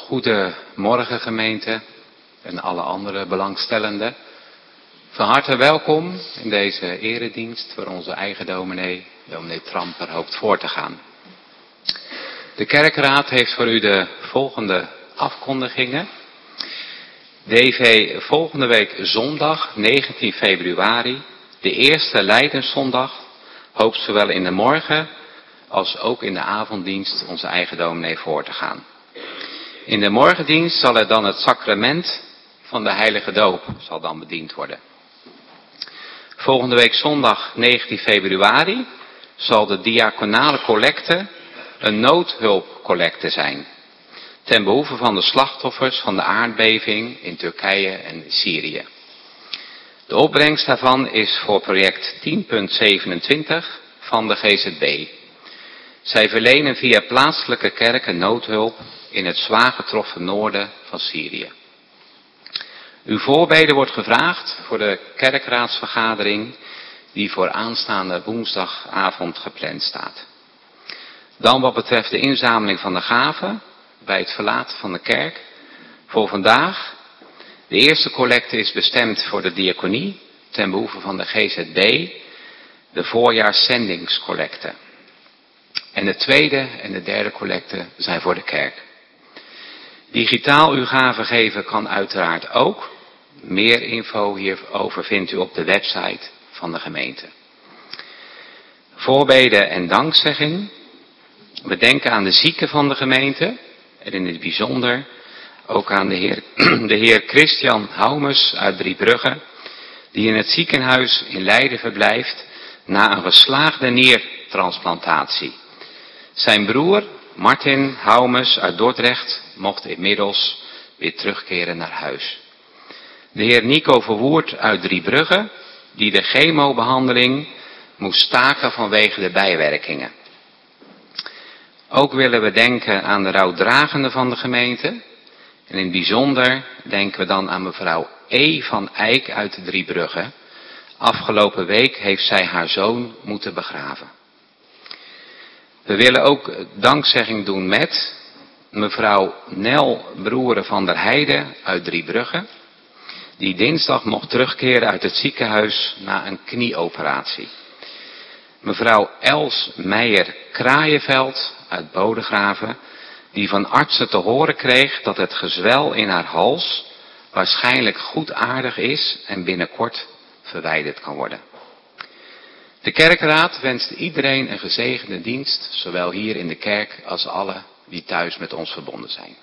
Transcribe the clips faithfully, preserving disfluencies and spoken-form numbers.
Goedemorgen gemeente en alle andere belangstellenden. Van harte welkom in deze eredienst waar onze eigen dominee, dominee Tramper, hoopt voor te gaan. De kerkraad heeft voor u de volgende afkondigingen. D V volgende week zondag negentien februari, de eerste Lijdenszondag, hoopt zowel in de morgen als ook in de avonddienst onze eigen dominee voor te gaan. In de morgendienst zal er dan het sacrament van de heilige doop zal dan bediend worden. Volgende week zondag negentien februari zal de diaconale collecte een noodhulpcollecte zijn. Ten behoeve van de slachtoffers van de aardbeving in Turkije en Syrië. De opbrengst daarvan is voor project tien punt zevenentwintig van de G Z B. Zij verlenen via plaatselijke kerken noodhulp in het zwaar getroffen noorden van Syrië. Uw voorbeden wordt gevraagd voor de kerkraadsvergadering die voor aanstaande woensdagavond gepland staat. Dan wat betreft de inzameling van de gaven bij het verlaten van de kerk voor vandaag. De eerste collecte is bestemd voor de diaconie ten behoeve van de G Z B, de voorjaarszendingscollecte. En de tweede en de derde collecte zijn voor de kerk. Digitaal uw gaven geven kan uiteraard ook. Meer info hierover vindt u op de website van de gemeente. Voorbeden en dankzegging. We denken aan de zieken van de gemeente. En in het bijzonder ook aan de heer, de heer Christian Houmes uit Driebrugge. Die in het ziekenhuis in Leiden verblijft na een geslaagde niertransplantatie. Zijn broer Martin Houmes uit Dordrecht mocht inmiddels weer terugkeren naar huis. De heer Nico Verwoerd uit Driebrugge, die de chemobehandeling moest staken vanwege de bijwerkingen. Ook willen we denken aan de rouwdragende van de gemeente. En in het bijzonder denken we dan aan mevrouw E. van Eyck uit Driebrugge. Afgelopen week heeft zij haar zoon moeten begraven. We willen ook dankzegging doen met mevrouw Nel Broeren van der Heijden uit Driebrugge, die dinsdag mocht terugkeren uit het ziekenhuis na een knieoperatie. Mevrouw Els Meijer Kraaienveld uit Bodegraven, die van artsen te horen kreeg dat het gezwel in haar hals waarschijnlijk goedaardig is en binnenkort verwijderd kan worden. De kerkraad wenst iedereen een gezegende dienst, zowel hier in de kerk als alle die thuis met ons verbonden zijn.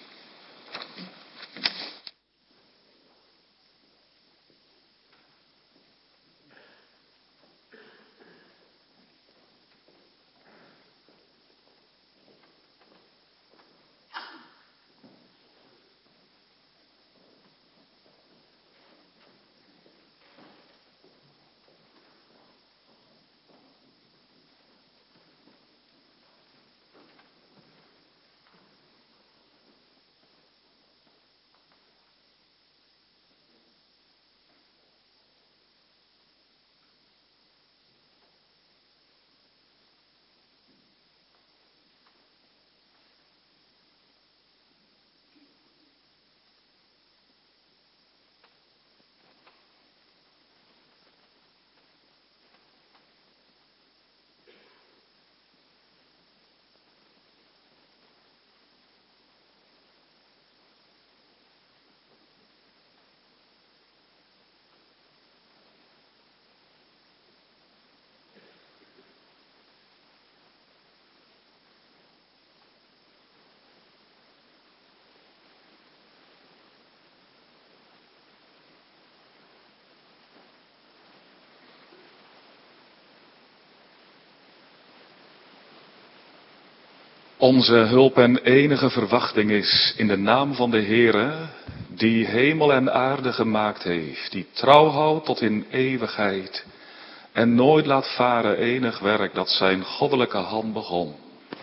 Onze hulp en enige verwachting is in de naam van de Heere, die hemel en aarde gemaakt heeft, die trouw houdt tot in eeuwigheid en nooit laat varen enig werk dat zijn goddelijke hand begon.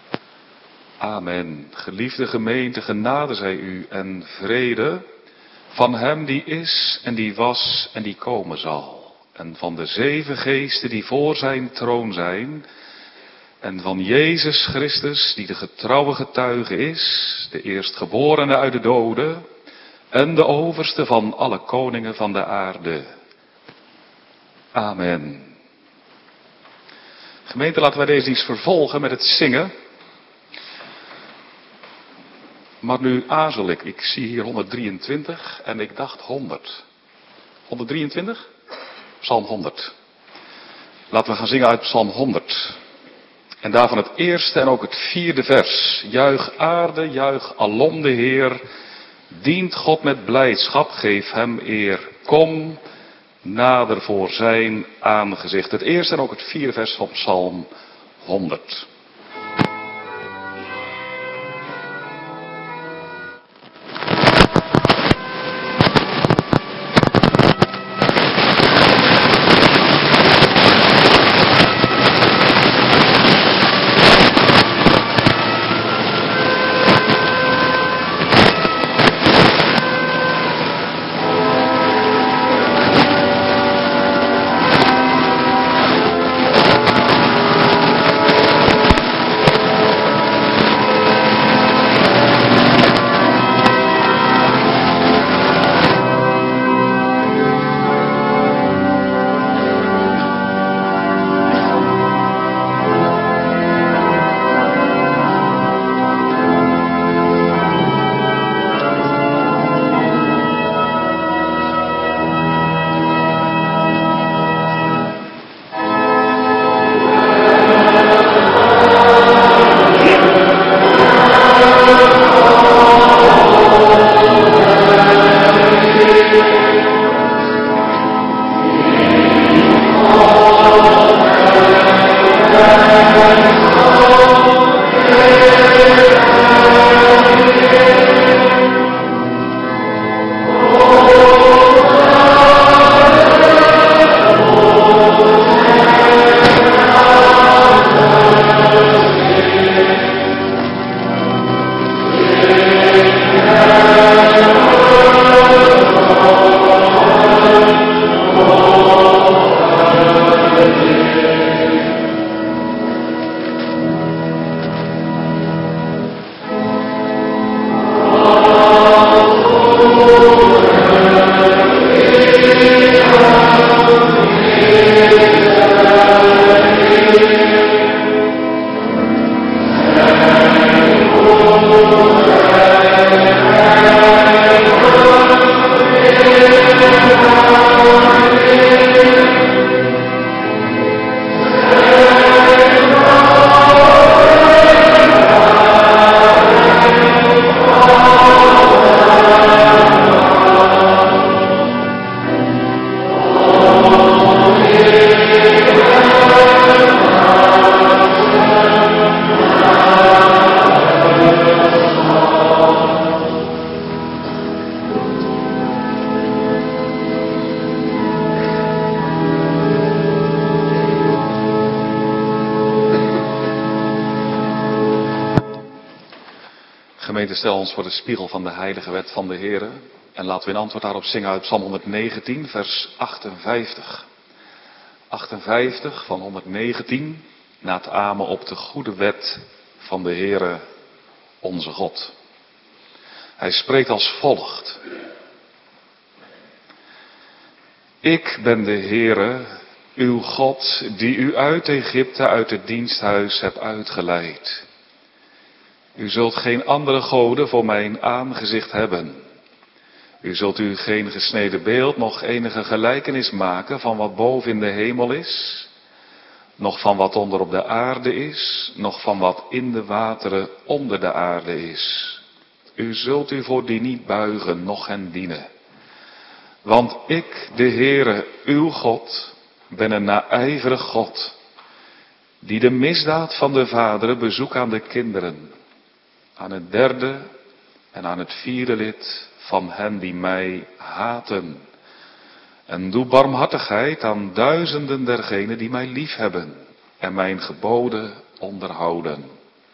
Amen. Geliefde gemeente, genade zij u en vrede van hem die is en die was en die komen zal. En van de zeven geesten die voor zijn troon zijn en van Jezus Christus, die de getrouwe getuige is, de eerstgeborene uit de doden en de overste van alle koningen van de aarde. Amen. Gemeente, laten wij deze dienst vervolgen met het zingen. Maar nu aarzel ik. Ik zie hier honderddrieëntwintig en ik dacht honderd. honderddrieëntwintig? Psalm honderd. Laten we gaan zingen uit Psalm honderd. En daarvan het eerste en ook het vierde vers. Juich aarde, juich alom de Heer. Dient God met blijdschap, geef hem eer. Kom nader voor zijn aangezicht. Het eerste en ook het vierde vers van Psalm honderd. Gemeente, stel ons voor de spiegel van de heilige wet van de Heere. En laten we in antwoord daarop zingen uit Psalm honderdnegentien, vers achtenvijftig. achtenvijftig van honderdnegentien, na het amen op de goede wet van de Heere, onze God. Hij spreekt als volgt. Ik ben de Heere, uw God, die u uit Egypte, uit het diensthuis hebt uitgeleid. U zult geen andere goden voor mijn aangezicht hebben. U zult u geen gesneden beeld, nog enige gelijkenis maken van wat boven in de hemel is, nog van wat onder op de aarde is, nog van wat in de wateren onder de aarde is. U zult u voor die niet buigen, noch hen dienen. Want ik, de Heere, uw God, ben een naijverig God, die de misdaad van de vaderen bezoekt aan de kinderen, aan het derde en aan het vierde lid van hen die mij haten. En doe barmhartigheid aan duizenden dergenen die mij liefhebben en mijn geboden onderhouden.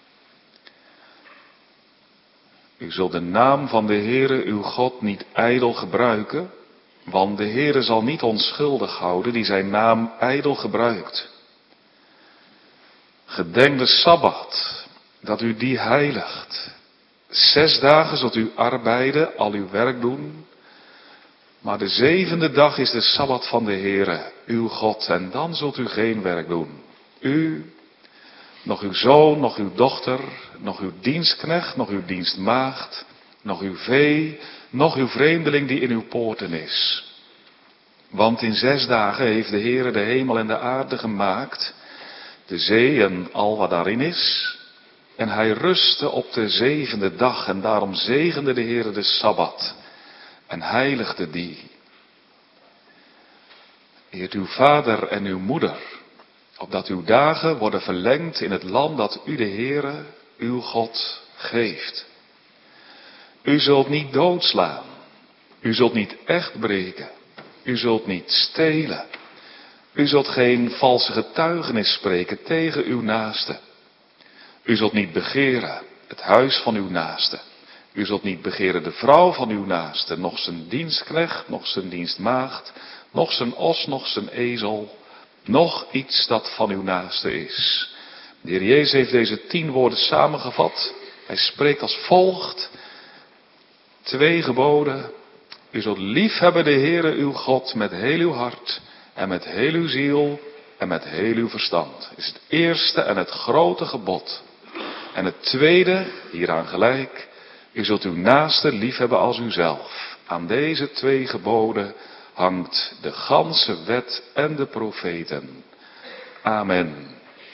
U zult de naam van de Heere uw God niet ijdel gebruiken, want de Heere zal niet onschuldig houden die zijn naam ijdel gebruikt. Gedenk de Sabbat, dat u die heiligt. Zes dagen zult u arbeiden, al uw werk doen. Maar de zevende dag is de Sabbat van de Heere, uw God. En dan zult u geen werk doen. U, nog uw zoon, nog uw dochter, nog uw dienstknecht, nog uw dienstmaagd, nog uw vee, nog uw vreemdeling die in uw poorten is. Want in zes dagen heeft de Heere de hemel en de aarde gemaakt, de zee en al wat daarin is. En hij rustte op de zevende dag en daarom zegende de Heere de Sabbat en heiligde die. Eert uw vader en uw moeder, opdat uw dagen worden verlengd in het land dat u de Heere, uw God, geeft. U zult niet doodslaan, u zult niet echt breken, u zult niet stelen, u zult geen valse getuigenis spreken tegen uw naaste. U zult niet begeren het huis van uw naaste. U zult niet begeren de vrouw van uw naaste, noch zijn dienstknecht, noch zijn dienstmaagd, noch zijn os, noch zijn ezel, noch iets dat van uw naaste is. De Heer Jezus heeft deze tien woorden samengevat. Hij spreekt als volgt. Twee geboden. U zult liefhebben de Heere uw God met heel uw hart en met heel uw ziel en met heel uw verstand. Is het eerste en het grote gebod. En het tweede, hieraan gelijk, u zult uw naaste liefhebben als uzelf. Aan deze twee geboden hangt de ganse wet en de profeten. Amen.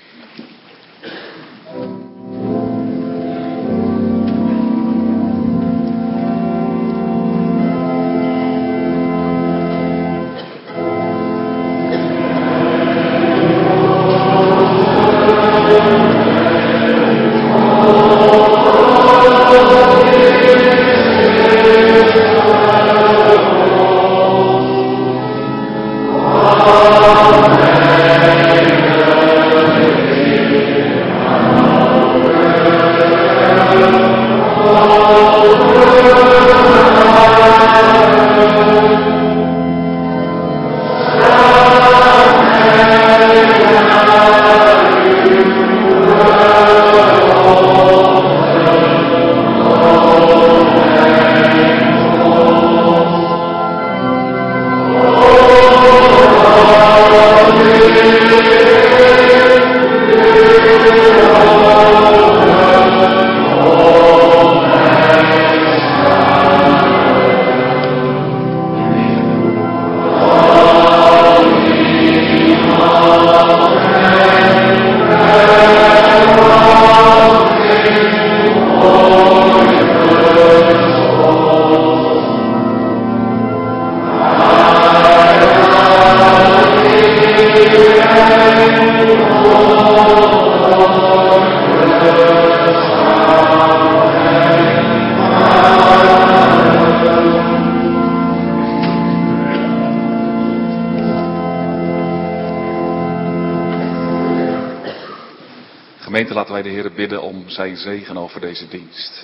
Gemeente, laten wij de Heer bidden om zijn zegen over deze dienst.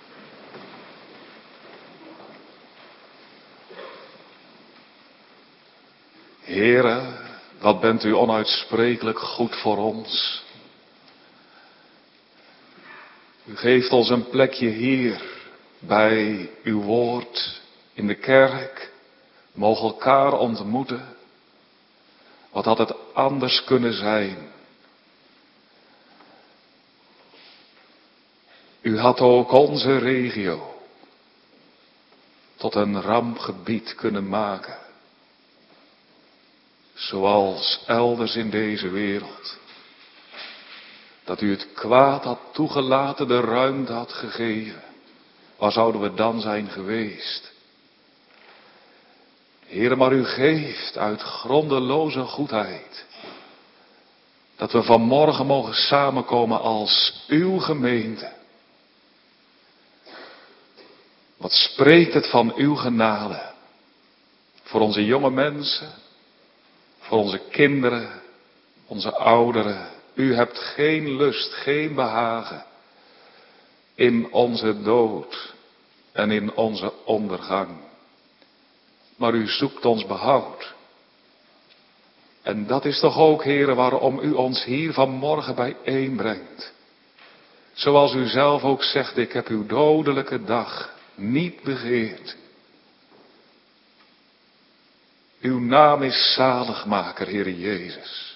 Heere, wat bent u onuitsprekelijk goed voor ons. U geeft ons een plekje hier, bij uw woord, in de kerk. Mogen elkaar ontmoeten. Wat had het anders kunnen zijn? U had ook onze regio tot een rampgebied kunnen maken. Zoals elders in deze wereld. Dat u het kwaad had toegelaten, de ruimte had gegeven. Waar zouden we dan zijn geweest? Heere, maar u geeft uit grondeloze goedheid. Dat we vanmorgen mogen samenkomen als uw gemeente. Wat spreekt het van uw genade. Voor onze jonge mensen. Voor onze kinderen. Onze ouderen. U hebt geen lust, geen behagen. In onze dood. En in onze ondergang. Maar u zoekt ons behoud. En dat is toch ook, Heere, waarom u ons hier vanmorgen bijeenbrengt. Zoals u zelf ook zegt, ik heb uw dodelijke dag niet begeerd. Uw naam is zaligmaker, Heere Jezus.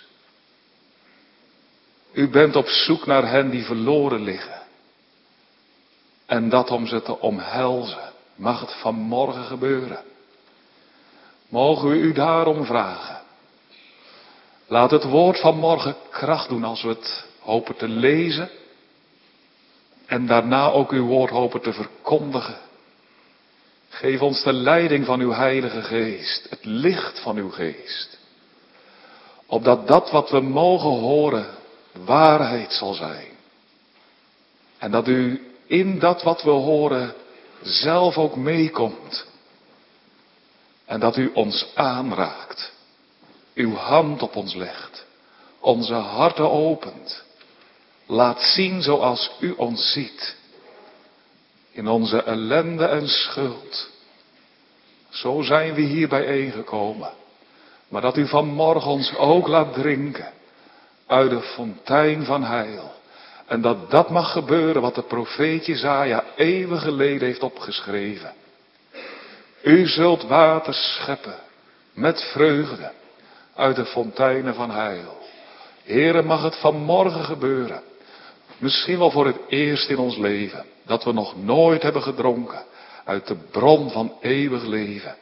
U bent op zoek naar hen die verloren liggen. En dat om ze te omhelzen, mag het vanmorgen gebeuren. Mogen we u daarom vragen. Laat het woord van morgen kracht doen als we het hopen te lezen. En daarna ook uw woord hopen te verkondigen. Geef ons de leiding van uw Heilige Geest, het licht van uw Geest. Opdat dat wat we mogen horen waarheid zal zijn. En dat u in dat wat we horen zelf ook meekomt. En dat u ons aanraakt. Uw hand op ons legt. Onze harten opent. Laat zien zoals u ons ziet. In onze ellende en schuld. Zo zijn we hier bijeengekomen. Maar dat u vanmorgen ons ook laat drinken. Uit de fontein van heil. En dat dat mag gebeuren wat de profeet Jesaja eeuwen geleden heeft opgeschreven. U zult water scheppen met vreugde uit de fonteinen van heil. Heere, mag het vanmorgen gebeuren. Misschien wel voor het eerst in ons leven. Dat we nog nooit hebben gedronken uit de bron van eeuwig leven.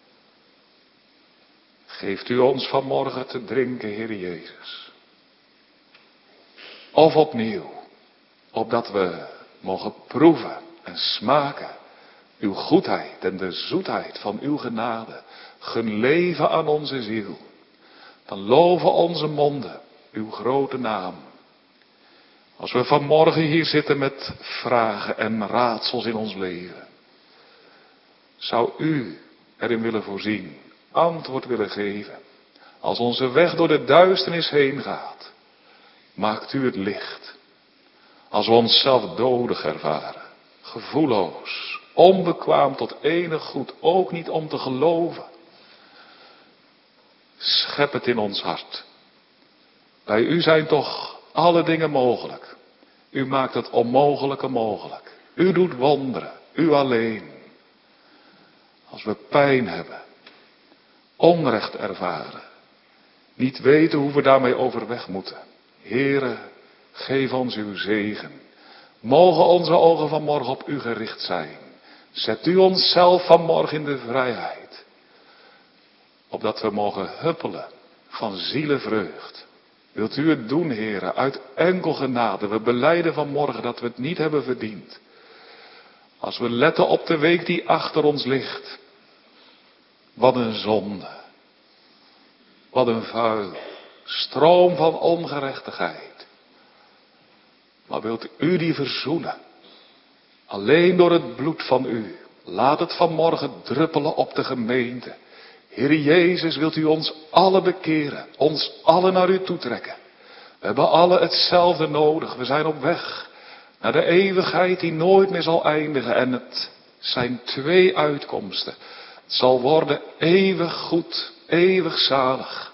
Geeft u ons vanmorgen te drinken, Heere Jezus. Of opnieuw, opdat we mogen proeven en smaken uw goedheid en de zoetheid van uw genade. Gun leven aan onze ziel. Dan loven onze monden uw grote naam. Als we vanmorgen hier zitten met vragen en raadsels in ons leven. Zou u erin willen voorzien, antwoord willen geven. Als onze weg door de duisternis heen gaat, maakt u het licht. Als we onszelf dodig ervaren, gevoelloos, onbekwaam tot enig goed, ook niet om te geloven. Schep het in ons hart. Bij u zijn toch alle dingen mogelijk. U maakt het onmogelijke mogelijk. U doet wonderen, u alleen. Als we pijn hebben, onrecht ervaren, niet weten hoe we daarmee overweg moeten. Heere, geef ons uw zegen. Mogen onze ogen vanmorgen op u gericht zijn. Zet u onszelf vanmorgen in de vrijheid. Opdat we mogen huppelen van zielenvreugd. Wilt u het doen, Heere, uit enkel genade. We belijden vanmorgen dat we het niet hebben verdiend. Als we letten op de week die achter ons ligt. Wat een zonde. Wat een vuil. Stroom van ongerechtigheid. Maar wilt u die verzoenen? Alleen door het bloed van u. Laat het vanmorgen druppelen op de gemeente. Heere Jezus, wilt u ons allen bekeren, ons allen naar u toetrekken. We hebben allen hetzelfde nodig, we zijn op weg naar de eeuwigheid die nooit meer zal eindigen. En het zijn twee uitkomsten. Het zal worden eeuwig goed, eeuwig zalig.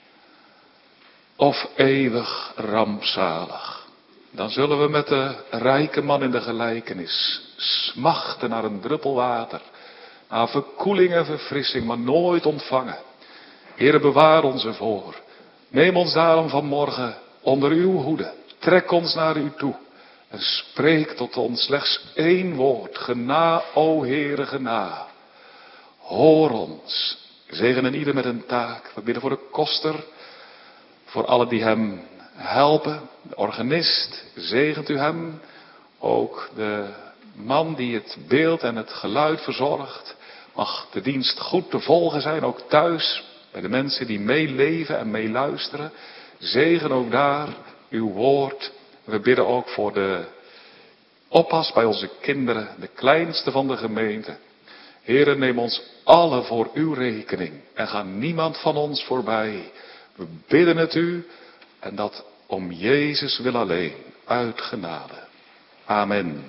Of eeuwig rampzalig. Dan zullen we met de rijke man in de gelijkenis smachten naar een druppel water. Naar verkoeling en verfrissing, maar nooit ontvangen. Heere, bewaar ons ervoor. Neem ons daarom vanmorgen onder uw hoede. Trek ons naar u toe. En spreek tot ons slechts één woord. Gena, o Heere, gena. Hoor ons. Zegen ieder met een taak. We bidden voor de koster. Voor allen die hem helpen. De organist. Zegent u hem. Ook de man die het beeld en het geluid verzorgt. Mag de dienst goed te volgen zijn, ook thuis, bij de mensen die meeleven en meeluisteren. Zegen ook daar uw woord. We bidden ook voor de oppas bij onze kinderen, de kleinste van de gemeente. Heere, neem ons allen voor uw rekening en ga niemand van ons voorbij. We bidden het u en dat om Jezus wil alleen, uit genade. Amen.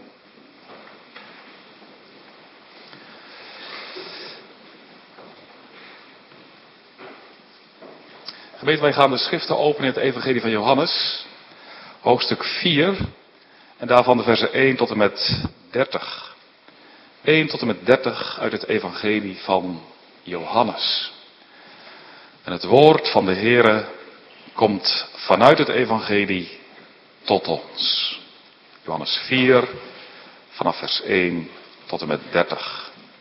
Gemeente, wij gaan de schriften openen in het evangelie van Johannes, hoofdstuk vier, en daarvan de versen één tot en met dertig. één tot en met dertig uit het evangelie van Johannes. En het woord van de Heere komt vanuit het evangelie tot ons. Johannes vier, vanaf vers één tot en met dertig.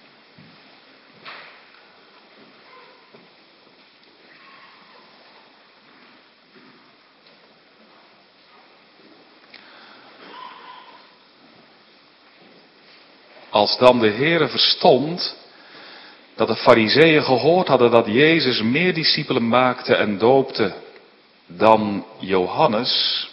Als dan de Heere verstond dat de Farizeeën gehoord hadden dat Jezus meer discipelen maakte en doopte dan Johannes,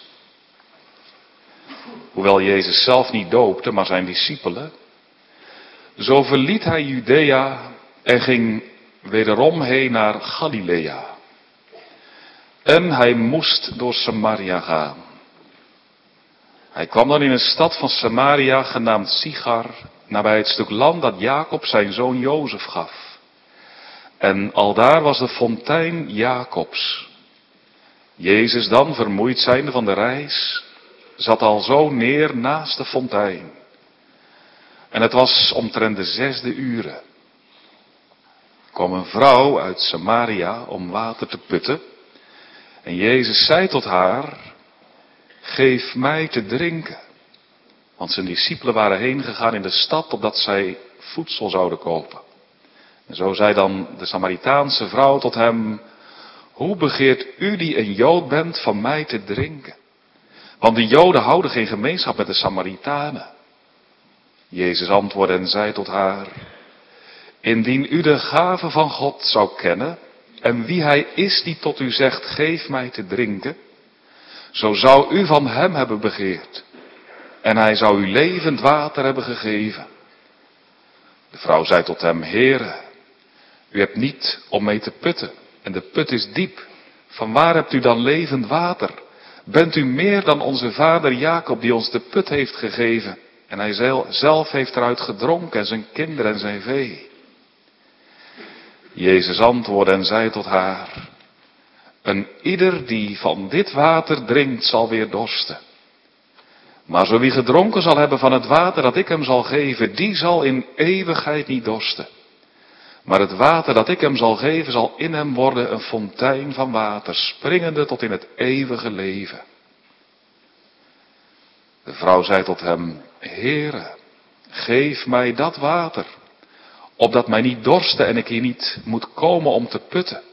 hoewel Jezus zelf niet doopte, maar zijn discipelen, zo verliet hij Judea en ging wederom heen naar Galilea. En hij moest door Samaria gaan. Hij kwam dan in een stad van Samaria genaamd Sichar, nabij het stuk land dat Jacob zijn zoon Jozef gaf. En aldaar was de fontein Jacobs. Jezus dan, vermoeid zijnde van de reis, zat al zo neer naast de fontein. En het was omtrent de zesde uren. Er kwam een vrouw uit Samaria om water te putten. En Jezus zei tot haar: geef mij te drinken. Want zijn discipelen waren heen gegaan in de stad, opdat zij voedsel zouden kopen. En zo zei dan de Samaritaanse vrouw tot hem: hoe begeert u die een Jood bent van mij te drinken? Want de Joden houden geen gemeenschap met de Samaritanen. Jezus antwoordde en zei tot haar: indien u de gave van God zou kennen, en wie hij is die tot u zegt, geef mij te drinken, zo zou u van hem hebben begeerd. En hij zou u levend water hebben gegeven. De vrouw zei tot hem: Heere, u hebt niet om mee te putten, en de put is diep. Vanwaar hebt u dan levend water? Bent u meer dan onze vader Jacob, die ons de put heeft gegeven, en hij zelf heeft eruit gedronken, en zijn kinderen en zijn vee? Jezus antwoordde en zei tot haar: een ieder die van dit water drinkt, zal weer dorsten. Maar zo wie gedronken zal hebben van het water dat ik hem zal geven, die zal in eeuwigheid niet dorsten. Maar het water dat ik hem zal geven, zal in hem worden een fontein van water, springende tot in het eeuwige leven. De vrouw zei tot hem: Heere, geef mij dat water, opdat mij niet dorste en ik hier niet moet komen om te putten.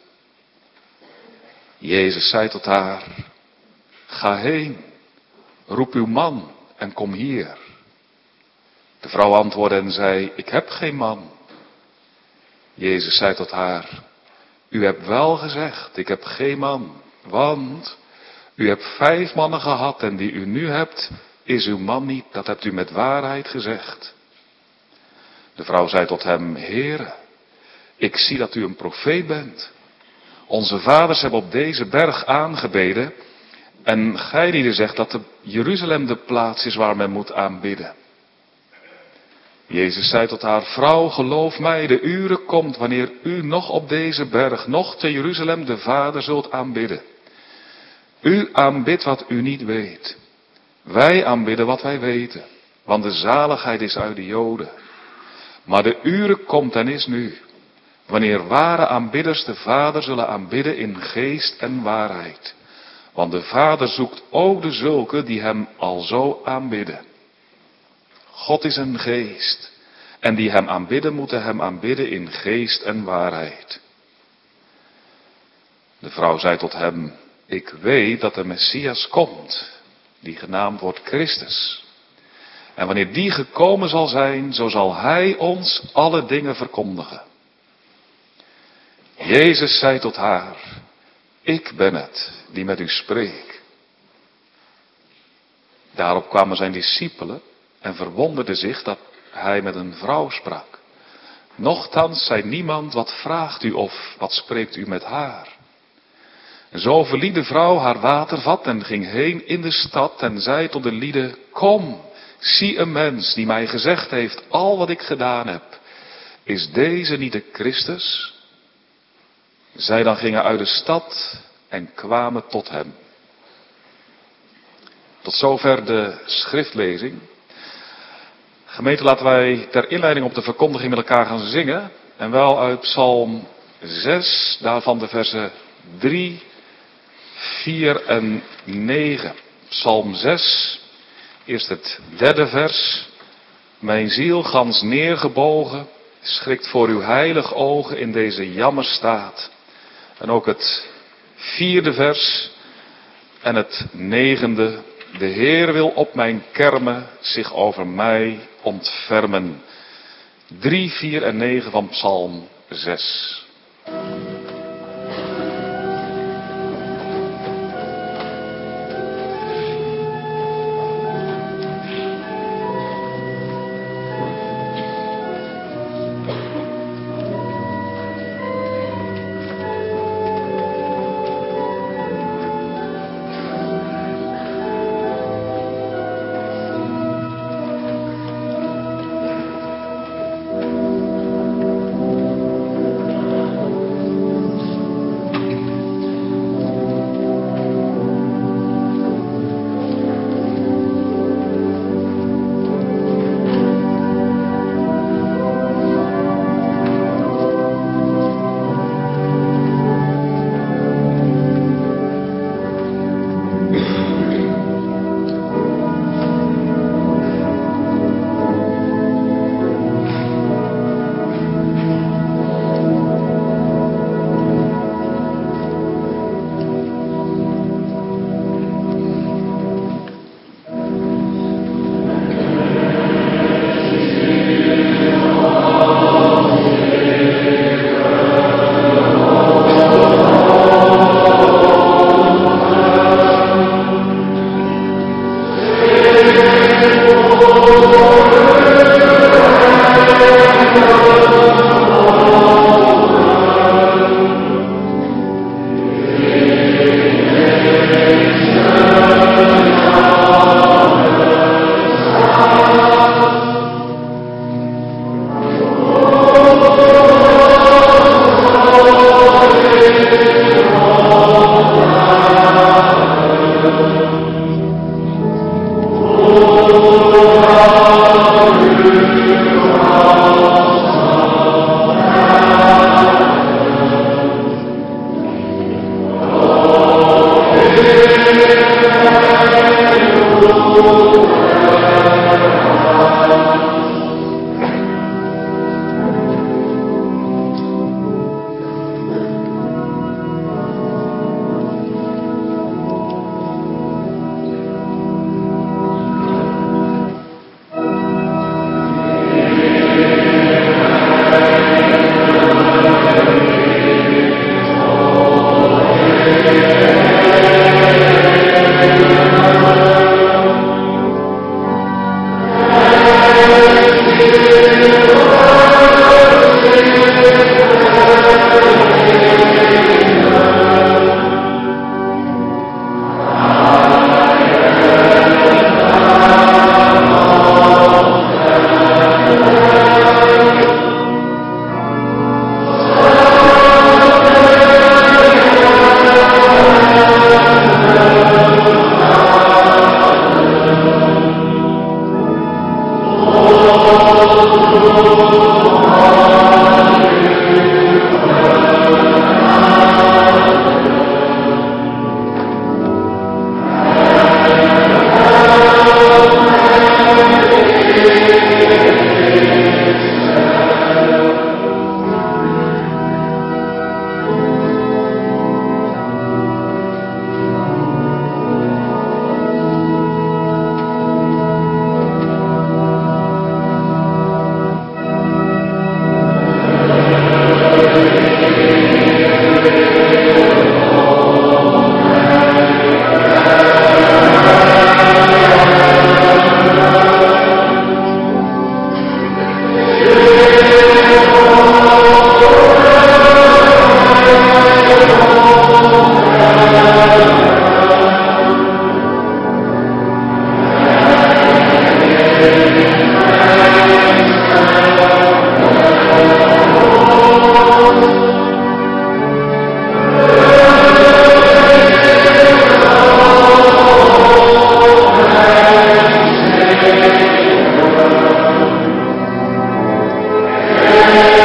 Jezus zei tot haar: ga heen, roep uw man en kom hier. De vrouw antwoordde en zei: ik heb geen man. Jezus zei tot haar: u hebt wel gezegd, ik heb geen man, want u hebt vijf mannen gehad en die u nu hebt, is uw man niet, dat hebt u met waarheid gezegd. De vrouw zei tot hem: Heere, ik zie dat u een profeet bent. Onze vaders hebben op deze berg aangebeden, en gij die zegt dat de Jeruzalem de plaats is waar men moet aanbidden. Jezus zei tot haar: vrouw, geloof mij, de uren komt wanneer u nog op deze berg, nog te Jeruzalem de Vader zult aanbidden. U aanbidt wat u niet weet. Wij aanbidden wat wij weten, want de zaligheid is uit de Joden. Maar de uren komt en is nu, wanneer ware aanbidders de Vader zullen aanbidden in geest en waarheid. Want de Vader zoekt ook de zulken die hem alzo aanbidden. God is een geest, en die hem aanbidden moeten hem aanbidden in geest en waarheid. De vrouw zei tot hem: ik weet dat de Messias komt, die genaamd wordt Christus. En wanneer die gekomen zal zijn, zo zal hij ons alle dingen verkondigen. Jezus zei tot haar: ik ben het die met u spreekt. Daarop kwamen zijn discipelen en verwonderden zich dat hij met een vrouw sprak. Nochtans zei niemand: wat vraagt u of wat spreekt u met haar? En zo verliet de vrouw haar watervat en ging heen in de stad en zei tot de lieden: kom, zie een mens die mij gezegd heeft al wat ik gedaan heb. Is deze niet de Christus? Zij dan gingen uit de stad en kwamen tot hem. Tot zover de schriftlezing. Gemeente, laten wij ter inleiding op de verkondiging met elkaar gaan zingen. En wel uit Psalm zes, daarvan de versen drie, vier en negen. Psalm zes, eerst het derde vers. Mijn ziel gans neergebogen, schrikt voor uw heilig ogen in deze jammerstaat. En ook het vierde vers en het negende. De Heer wil op mijn kermen zich over mij ontfermen. drie, vier en negen van Psalm zes.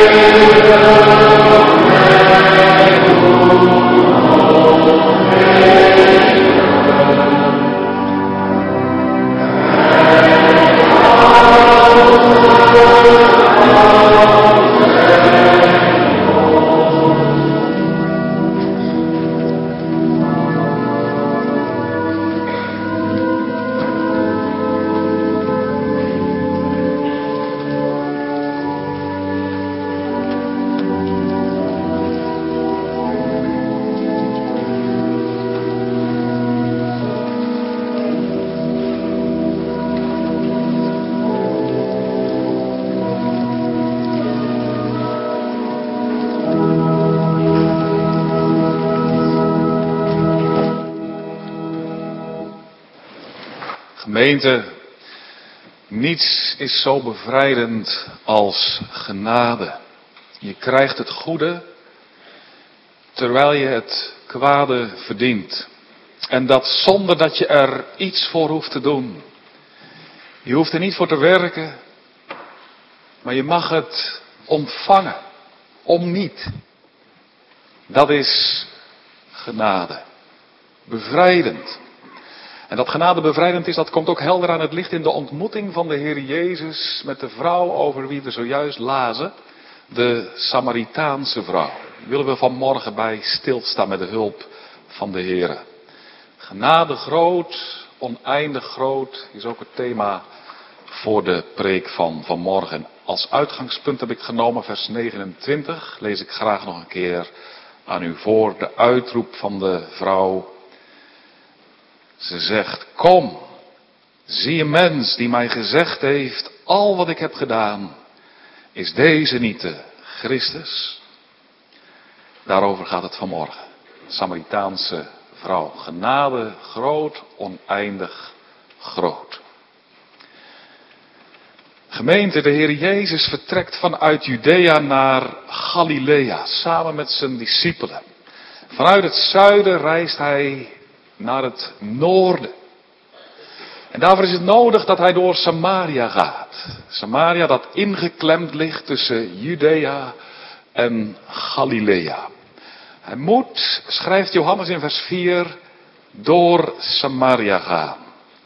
Gemeente, niets is zo bevrijdend als genade. Je krijgt het goede terwijl je het kwade verdient. En dat zonder dat je er iets voor hoeft te doen. Je hoeft er niet voor te werken, maar je mag het ontvangen. Om niet. Dat is genade. Bevrijdend. En dat genade bevrijdend is, dat komt ook helder aan het licht in de ontmoeting van de Heer Jezus met de vrouw over wie we zojuist lazen. De Samaritaanse vrouw. Daar willen we vanmorgen bij stilstaan met de hulp van de Heer. Genade groot, oneindig groot, is ook het thema voor de preek van vanmorgen. Als uitgangspunt heb ik genomen vers negenentwintig. Lees ik graag nog een keer aan u voor. De uitroep van de vrouw. Ze zegt, kom, zie een mens die mij gezegd heeft, al wat ik heb gedaan, is deze niet de Christus? Daarover gaat het vanmorgen. Samaritaanse vrouw. Genade groot, oneindig groot. Gemeente, de Heer Jezus vertrekt vanuit Judea naar Galilea, samen met zijn discipelen. Vanuit het zuiden reist hij naar het noorden. En daarvoor is het nodig dat hij door Samaria gaat. Samaria dat ingeklemd ligt tussen Judea en Galilea. Hij moet, schrijft Johannes in vers vier, door Samaria gaan.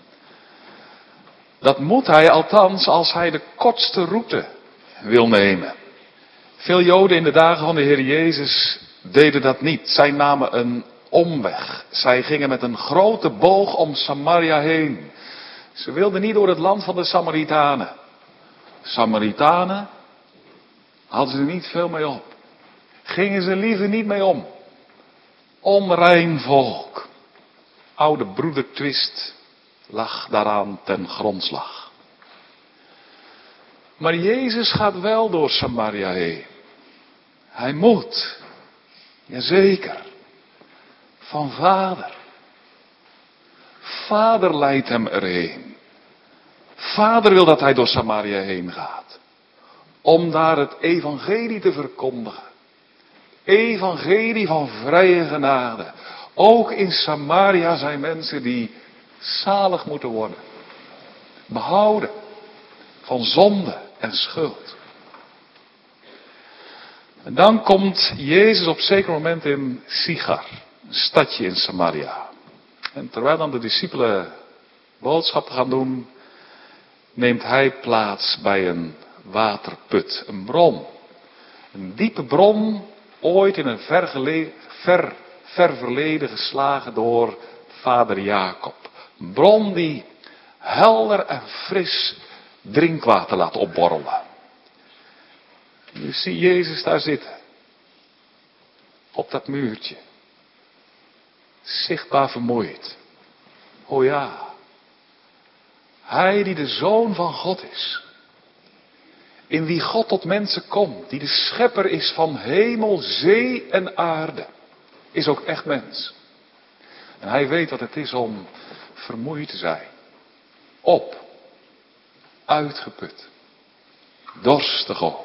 Dat moet hij althans als hij de kortste route wil nemen. Veel Joden in de dagen van de Heer Jezus deden dat niet. Zij namen een omweg. Zij gingen met een grote boog om Samaria heen. Ze wilden niet door het land van de Samaritanen. Samaritanen hadden ze niet veel mee op. Gingen ze liever niet mee om. Onrein volk. Oude broedertwist lag daaraan ten grondslag. Maar Jezus gaat wel door Samaria heen. Hij moet. Jazeker. Van vader. Vader leidt hem erheen. Vader wil dat hij door Samaria heen gaat. Om daar het evangelie te verkondigen. Evangelie van vrije genade. Ook in Samaria zijn mensen die zalig moeten worden. Behouden van zonde en schuld. En dan komt Jezus op zeker moment in Sichar. Een stadje in Samaria. En terwijl dan de discipelen boodschappen gaan doen, neemt hij plaats bij een waterput, een bron. Een diepe bron, ooit in een ver, gele, ver, ver verleden geslagen door vader Jacob. Een bron die helder en fris drinkwater laat opborrelen. Nu zie Jezus daar zitten. Op dat muurtje. Zichtbaar vermoeid. O ja. Hij die de Zoon van God is. In wie God tot mensen komt. Die de schepper is van hemel, zee en aarde. Is ook echt mens. En hij weet wat het is om vermoeid te zijn. Op. Uitgeput. Dorstig ook.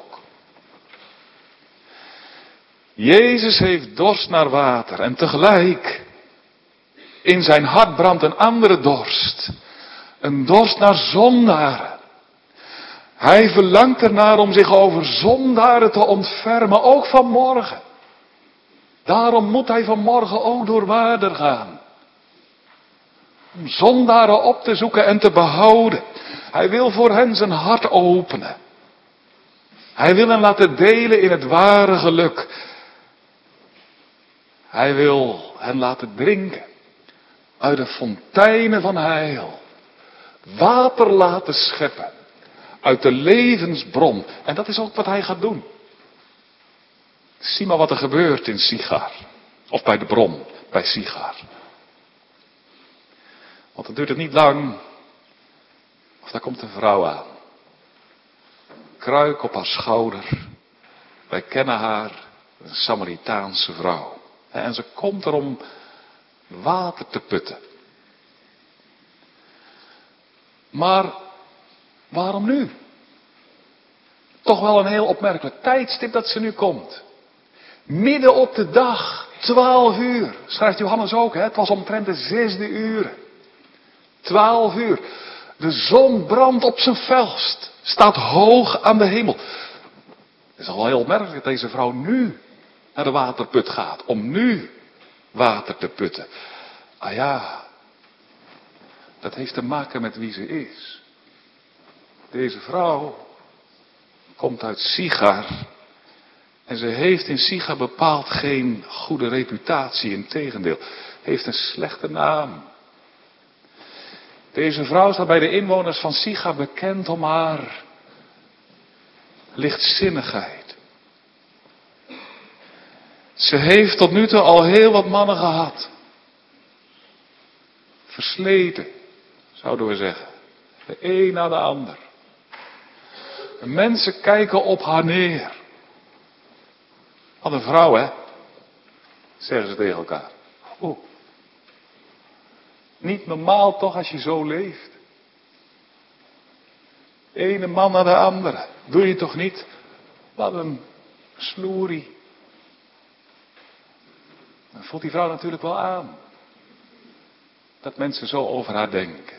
Jezus heeft dorst naar water. En tegelijk in zijn hart brandt een andere dorst. Een dorst naar zondaren. Hij verlangt ernaar om zich over zondaren te ontfermen, ook vanmorgen. Daarom moet hij vanmorgen ook door Waarder gaan. Om zondaren op te zoeken en te behouden. Hij wil voor hen zijn hart openen. Hij wil hen laten delen in het ware geluk. Hij wil hen laten drinken uit de fonteinen van heil. Water laten scheppen uit de levensbron. En dat is ook wat hij gaat doen. Zie maar wat er gebeurt in Sigar. Of bij de bron, bij Sigar. Want het duurt het niet lang. Of daar komt een vrouw aan. Kruik op haar schouder. Wij kennen haar, een Samaritaanse vrouw. En ze komt er om water te putten. Maar waarom nu? Toch wel een heel opmerkelijk tijdstip dat ze nu komt. Midden op de dag, twaalf uur. Schrijft Johannes ook, hè? Het was omtrent de zesde uur. Twaalf uur. De zon brandt op zijn felst. Staat hoog aan de hemel. Het is al wel heel opmerkelijk dat deze vrouw nu naar de waterput gaat. Om nu water te putten. Ah ja, dat heeft te maken met wie ze is. Deze vrouw komt uit Sigar. En ze heeft in Sigar bepaald geen goede reputatie. Integendeel, heeft een slechte naam. Deze vrouw staat bij de inwoners van Sigar bekend om haar lichtzinnigheid. Ze heeft tot nu toe al heel wat mannen gehad. Versleten, zouden we zeggen. De een na de ander. De mensen kijken op haar neer. Wat een vrouw, hè? Zeggen ze tegen elkaar. Oeh. Niet normaal toch als je zo leeft. De ene man naar de andere. Doe je toch niet? Wat een sloerie. Dan voelt die vrouw natuurlijk wel aan. Dat mensen zo over haar denken.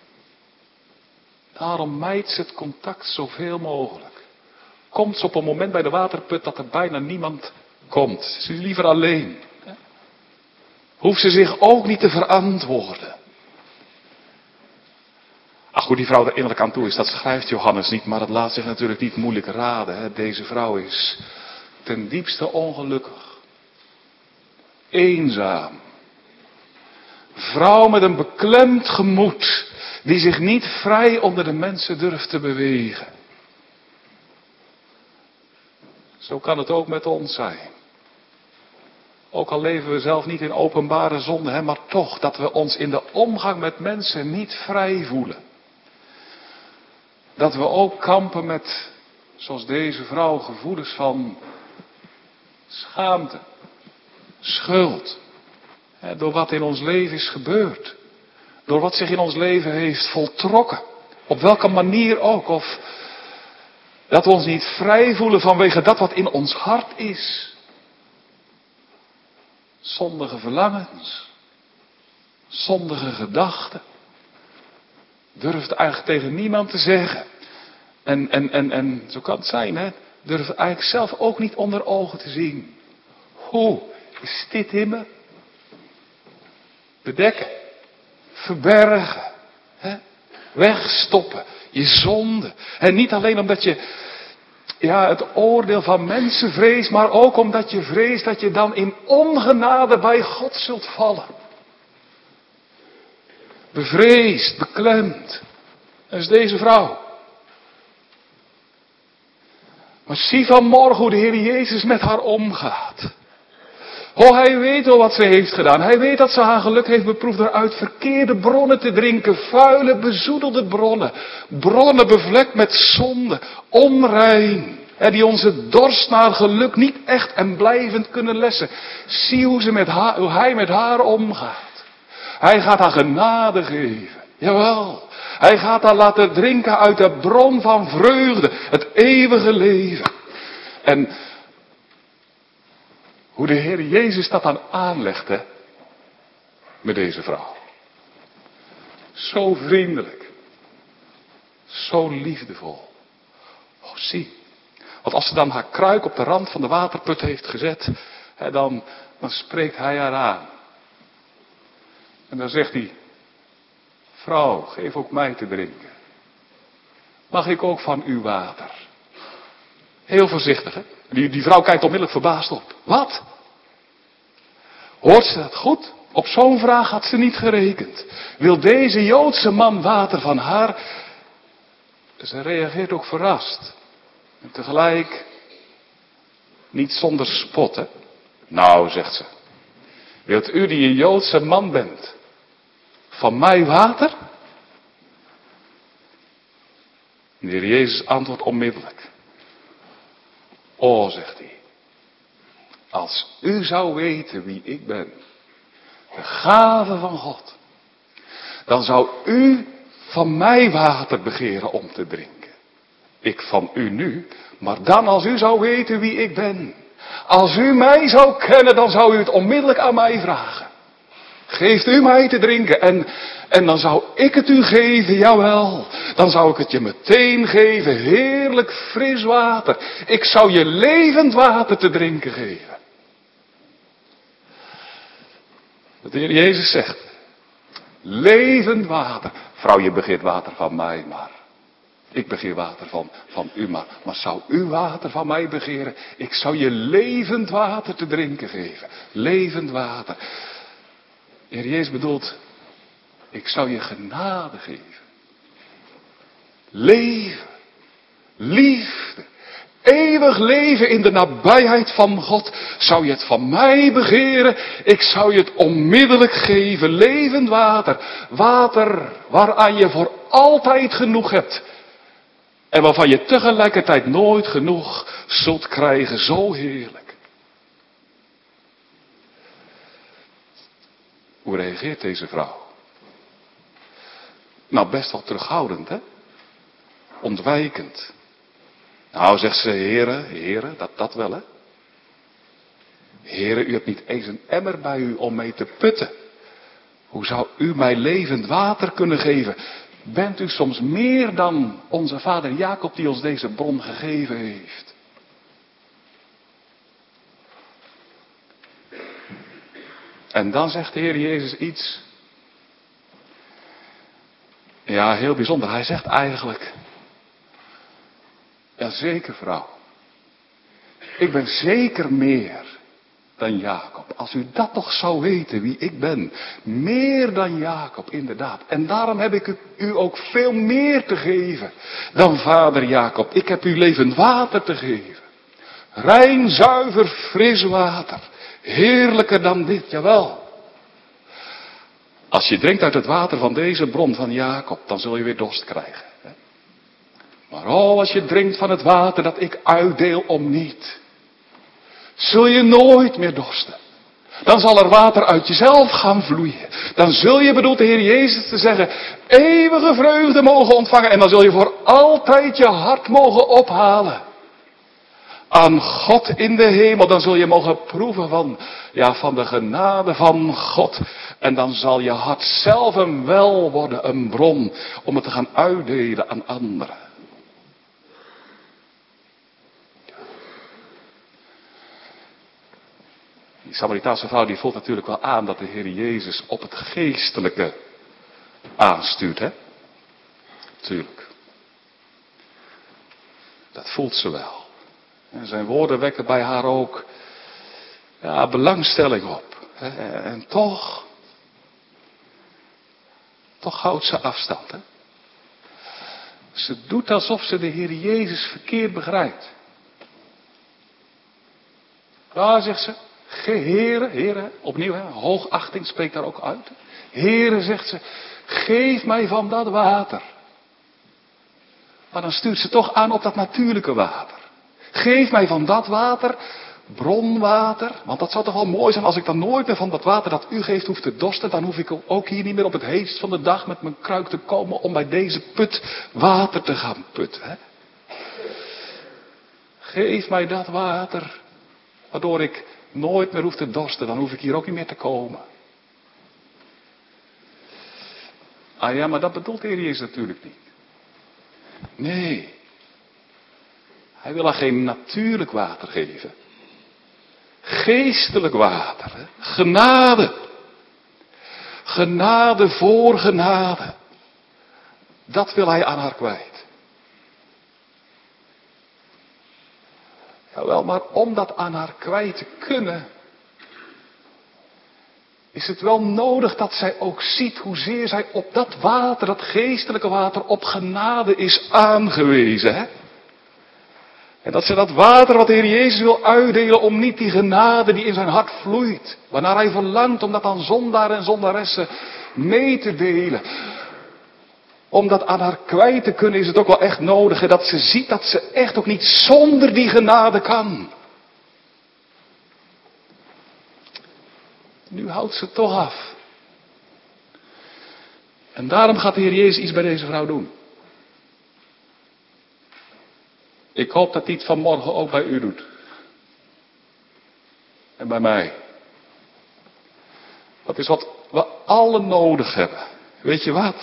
Daarom mijdt ze het contact zoveel mogelijk. Komt ze op een moment bij de waterput dat er bijna niemand komt. Ze is liever alleen. Hoeft ze zich ook niet te verantwoorden. Ach, hoe die vrouw er innerlijk aan toe is, dat schrijft Johannes niet. Maar dat laat zich natuurlijk niet moeilijk raden. Hè. Deze vrouw is ten diepste ongelukkig. Eenzaam. Vrouw met een beklemd gemoed. Die zich niet vrij onder de mensen durft te bewegen. Zo kan het ook met ons zijn. Ook al leven we zelf niet in openbare zonde, hè, maar toch dat we ons in de omgang met mensen niet vrij voelen. Dat we ook kampen met, zoals deze vrouw, gevoelens van schaamte, schuld. Hè, door wat in ons leven is gebeurd. Door wat zich in ons leven heeft voltrokken. Op welke manier ook. Of dat we ons niet vrij voelen vanwege dat wat in ons hart is. Zondige verlangens. Zondige gedachten. Durft eigenlijk tegen niemand te zeggen. En, en, en, en zo kan het zijn, hè. Durft eigenlijk zelf ook niet onder ogen te zien. Hoe is dit in me? Bedekken. Verbergen. Hè? Wegstoppen. Je zonde. En niet alleen omdat je ja, het oordeel van mensen vreest, maar ook omdat je vreest dat je dan in ongenade bij God zult vallen. Bevreesd, beklemd. Dat is deze vrouw. Maar zie vanmorgen hoe de Heer Jezus met haar omgaat. Oh, hij weet al wat ze heeft gedaan. Hij weet dat ze haar geluk heeft beproefd door uit verkeerde bronnen te drinken. Vuile, bezoedelde bronnen. Bronnen bevlekt met zonde. Onrein. Hè, die onze dorst naar geluk niet echt en blijvend kunnen lessen. Zie hoe, ze met haar, hoe hij met haar omgaat. Hij gaat haar genade geven. Jawel. Hij gaat haar laten drinken uit de bron van vreugde. Het eeuwige leven. En hoe de Heer Jezus dat dan aanlegt, hè, met deze vrouw. Zo vriendelijk. Zo liefdevol. zie. Want als ze dan haar kruik op de rand van de waterput heeft gezet, hè, dan, dan spreekt hij haar aan. En dan zegt hij, vrouw, geef ook mij te drinken. Mag ik ook van uw water? Heel voorzichtig, hè? Die, die vrouw kijkt onmiddellijk verbaasd op. Wat? Hoort ze dat goed? Op zo'n vraag had ze niet gerekend. Wil deze Joodse man water van haar? Ze reageert ook verrast. En tegelijk niet zonder spot, hè? Nou, zegt ze. Wilt u die een Joodse man bent, van mij water? De Heer Jezus antwoordt onmiddellijk. O, zegt hij. Als u zou weten wie ik ben, de gave van God, dan zou u van mij water begeren om te drinken. Ik van u nu, maar dan als u zou weten wie ik ben. Als u mij zou kennen, dan zou u het onmiddellijk aan mij vragen. Geeft u mij te drinken en, en dan zou ik het u geven, jawel. Dan zou ik het je meteen geven, heerlijk fris water. Ik zou je levend water te drinken geven. Wat de Heer Jezus zegt. Levend water. Vrouw, je begeert water van mij, maar ik begeer water van, van u, maar, maar zou u water van mij begeren? Ik zou je levend water te drinken geven. Levend water. De Heer Jezus bedoelt, ik zou je genade geven. Leven. Liefde. Eeuwig leven in de nabijheid van God. Zou je het van mij begeren? Ik zou je het onmiddellijk geven. Levend water. Water waaraan je voor altijd genoeg hebt. En waarvan je tegelijkertijd nooit genoeg zult krijgen. Zo heerlijk. Hoe reageert deze vrouw? Nou, best wel terughoudend, hè? Ontwijkend. Nou, zegt ze, heren, heren, dat, dat wel, hè? Heren, u hebt niet eens een emmer bij u om mee te putten. Hoe zou u mij levend water kunnen geven? Bent u soms meer dan onze vader Jacob die ons deze bron gegeven heeft? En dan zegt de Heer Jezus iets. Ja, heel bijzonder. Hij zegt eigenlijk. Ja, zeker vrouw. Ik ben zeker meer dan Jacob. Als u dat toch zou weten wie ik ben. Meer dan Jacob, inderdaad. En daarom heb ik u ook veel meer te geven dan vader Jacob. Ik heb u levend water te geven. Rein, zuiver, fris water. Heerlijker dan dit, jawel. Als je drinkt uit het water van deze bron van Jacob, dan zul je weer dorst krijgen. Maar oh, als je drinkt van het water dat ik uitdeel om niet, zul je nooit meer dorsten. Dan zal er water uit jezelf gaan vloeien. Dan zul je, bedoelt de Heer Jezus te zeggen, eeuwige vreugde mogen ontvangen. En dan zul je voor altijd je hart mogen ophalen. Aan God in de hemel. Dan zul je mogen proeven van, ja, van de genade van God. En dan zal je hart zelf een wel worden, een bron, om het te gaan uitdelen aan anderen. Die Samaritaanse vrouw die voelt natuurlijk wel aan dat de Heer Jezus op het geestelijke aanstuurt, hè? Tuurlijk. Dat voelt ze wel. En zijn woorden wekken bij haar ook, ja, belangstelling op. Hè? En toch, toch houdt ze afstand, hè? Ze doet alsof ze de Heer Jezus verkeerd begrijpt. Ja, zegt ze. Heren, heren, opnieuw, hè, hoogachting spreekt daar ook uit. Heren, zegt ze, geef mij van dat water. Maar dan stuurt ze toch aan op dat natuurlijke water. Geef mij van dat water, bronwater. Want dat zou toch wel mooi zijn als ik dan nooit meer van dat water dat u geeft hoef te dorsten. Dan hoef ik ook hier niet meer op het heetst van de dag met mijn kruik te komen om bij deze put water te gaan putten. Hè? Geef mij dat water, waardoor ik nooit meer hoef te dorsten, dan hoef ik hier ook niet meer te komen. Ah ja, maar dat bedoelt de Heer Jezus natuurlijk niet. Nee. Hij wil haar geen natuurlijk water geven. Geestelijk water. Hè? Genade. Genade voor genade. Dat wil hij aan haar kwijt. Jawel, maar om dat aan haar kwijt te kunnen, is het wel nodig dat zij ook ziet hoezeer zij op dat water, dat geestelijke water, op genade is aangewezen. Hè? En dat ze dat water wat de Heer Jezus wil uitdelen om niet die genade die in zijn hart vloeit, waarnaar hij verlangt om dat aan zondaren en zondaressen mee te delen. Om dat aan haar kwijt te kunnen is het ook wel echt nodig, hè, dat ze ziet dat ze echt ook niet zonder die genade kan. Nu houdt ze het toch af. En daarom gaat de Heer Jezus iets bij deze vrouw doen. Ik hoop dat hij het vanmorgen ook bij u doet. En bij mij. Dat is wat we allen nodig hebben. Weet je wat?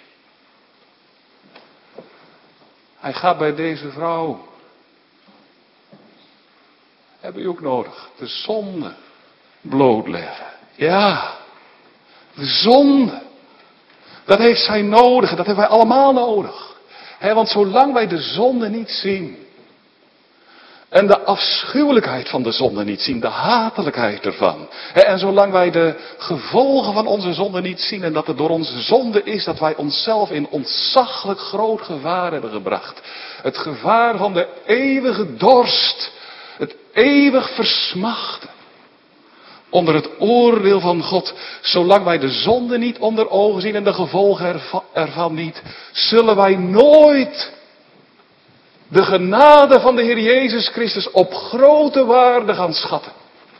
Hij gaat bij deze vrouw. Hebben u ook nodig. De zonde blootleggen. Ja. De zonde. Dat heeft zij nodig. En dat hebben wij allemaal nodig. He, want zolang wij de zonde niet zien. En de afschuwelijkheid van de zonde niet zien. De hatelijkheid ervan. He, en zolang wij de gevolgen van onze zonde niet zien. En dat het door onze zonde is dat wij onszelf in ontzaglijk groot gevaar hebben gebracht. Het gevaar van de eeuwige dorst. Het eeuwig versmachten. Onder het oordeel van God. Zolang wij de zonde niet onder ogen zien en de gevolgen ervan niet. Zullen wij nooit de genade van de Heer Jezus Christus op grote waarde gaan schatten.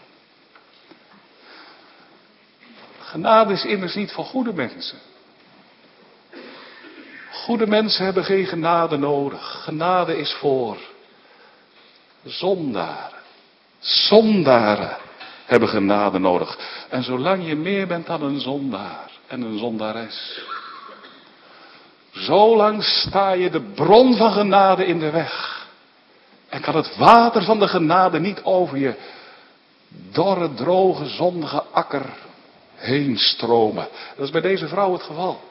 Genade is immers niet voor goede mensen. Goede mensen hebben geen genade nodig. Genade is voor zondaren. Zondaren hebben genade nodig. En zolang je meer bent dan een zondaar en een zondares, zolang sta je de bron van genade in de weg. En kan het water van de genade niet over je dorre, droge, zondige akker heen stromen. Dat is bij deze vrouw het geval.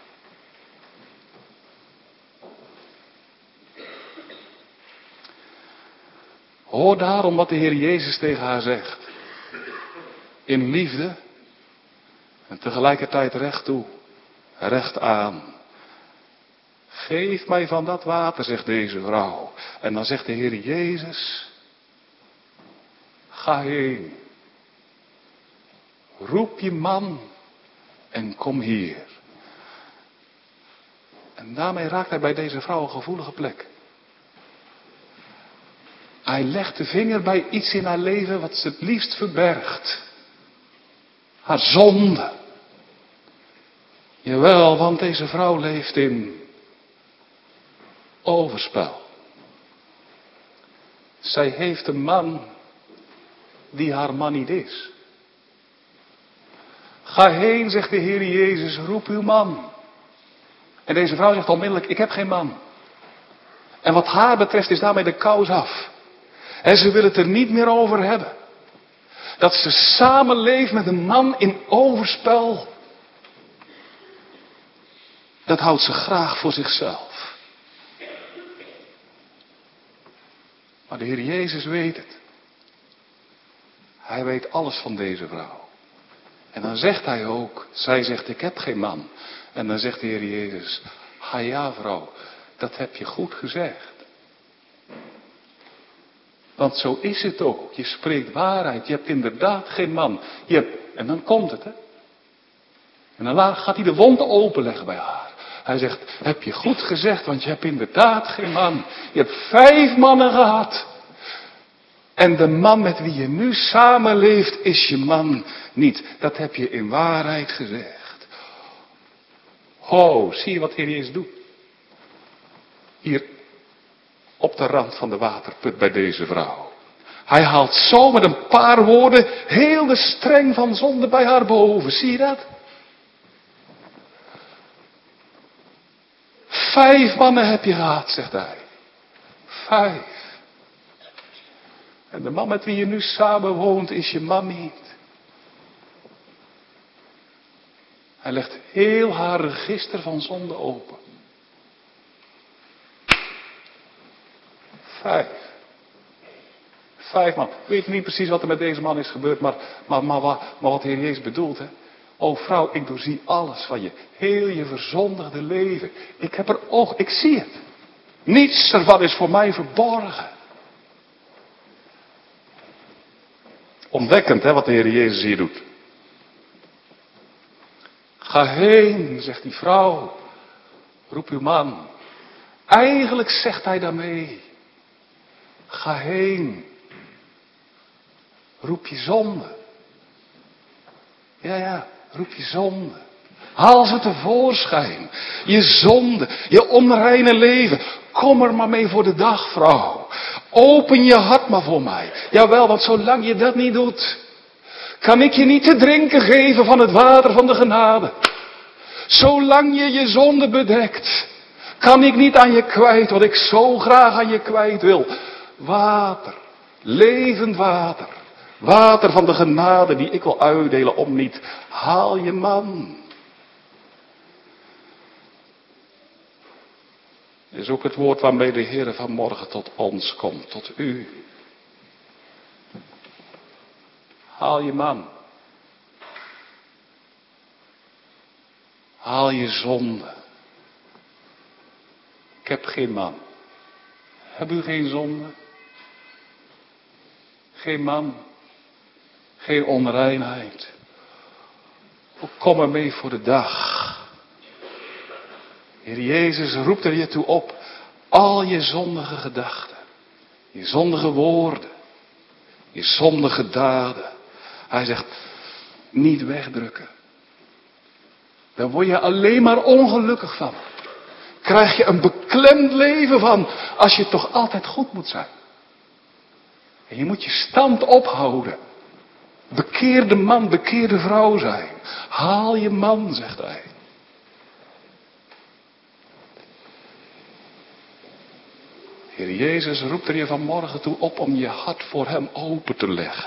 Hoor daarom wat de Heer Jezus tegen haar zegt. In liefde en tegelijkertijd recht toe, recht aan. Geef mij van dat water, zegt deze vrouw. En dan zegt de Heer Jezus, ga heen. Roep je man en kom hier. En daarmee raakt hij bij deze vrouw een gevoelige plek. Hij legt de vinger bij iets in haar leven wat ze het liefst verbergt. Haar zonde. Jawel, want deze vrouw leeft in overspel. Zij heeft een man die haar man niet is. Ga heen, zegt de Heer Jezus, roep uw man. En deze vrouw zegt onmiddellijk, ik heb geen man. En wat haar betreft is daarmee de kous af. En ze wil het er niet meer over hebben. Dat ze samenleeft met een man in overspel. Dat houdt ze graag voor zichzelf. Maar de Heer Jezus weet het. Hij weet alles van deze vrouw. En dan zegt hij ook, zij zegt ik heb geen man. En dan zegt de Heer Jezus, ha ja vrouw, dat heb je goed gezegd. Want zo is het ook. Je spreekt waarheid. Je hebt inderdaad geen man. Je hebt, en dan komt het, hè. En dan gaat hij de wond openleggen bij haar. Hij zegt, heb je goed gezegd, want je hebt inderdaad geen man. Je hebt vijf mannen gehad. En de man met wie je nu samenleeft is je man niet. Dat heb je in waarheid gezegd. Ho, zie je wat de Heer Jezus doet? Hier op de rand van de waterput bij deze vrouw. Hij haalt zo met een paar woorden heel de streng van zonde bij haar boven. Zie je dat? Vijf mannen heb je gehad, zegt hij. Vijf. En de man met wie je nu samen woont is je man niet. Hij legt heel haar register van zonde open. Vijf. Vijf man. Ik weet niet precies wat er met deze man is gebeurd, maar, maar, maar, maar, maar wat de Heer Jezus bedoelt, hè. O vrouw, ik doorzie alles van je. Heel je verzondigde leven. Ik heb er oog, ik zie het. Niets ervan is voor mij verborgen. Ontdekkend, hè, wat de Heer Jezus hier doet. Ga heen, zegt die vrouw. Roep uw man. Eigenlijk zegt hij daarmee. Ga heen. Roep je zonde. Ja, ja, roep je zonde. Haal ze tevoorschijn. Je zonde, je onreine leven. Kom er maar mee voor de dag, vrouw. Open je hart maar voor mij. Jawel, want zolang je dat niet doet, kan ik je niet te drinken geven van het water van de genade. Zolang je je zonde bedekt, kan ik niet aan je kwijt wat ik zo graag aan je kwijt wil. Water, levend water. Water van de genade die ik wil uitdelen om niet. Haal je man. Dit is ook het woord waarmee de Heer vanmorgen tot ons komt, tot u. Haal je man. Haal je zonde. Ik heb geen man. Heb u geen zonde? Geen man. Geen onreinheid. Kom er mee voor de dag. Heer Jezus roept er je toe op. Al je zondige gedachten. Je zondige woorden. Je zondige daden. Hij zegt, niet wegdrukken. Daar word je alleen maar ongelukkig van. Krijg je een beklemd leven van. Als je toch altijd goed moet zijn. En je moet je stand ophouden. Bekeerde man, bekeerde vrouw zijn. Haal je man, zegt hij. Heer Jezus roept er je vanmorgen toe op om je hart voor hem open te leggen.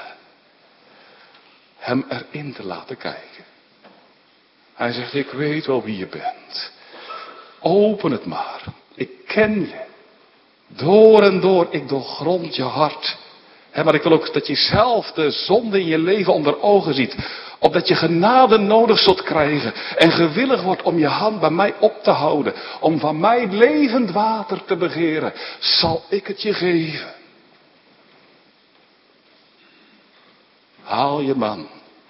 Hem erin te laten kijken. Hij zegt, ik weet wel wie je bent. Open het maar. Ik ken je. Door en door, ik doorgrond je hart. He, maar ik wil ook dat je zelf de zonde in je leven onder ogen ziet. Opdat je genade nodig zult krijgen. En gewillig wordt om je hand bij mij op te houden. Om van mij levend water te begeren. Zal ik het je geven. Haal je man.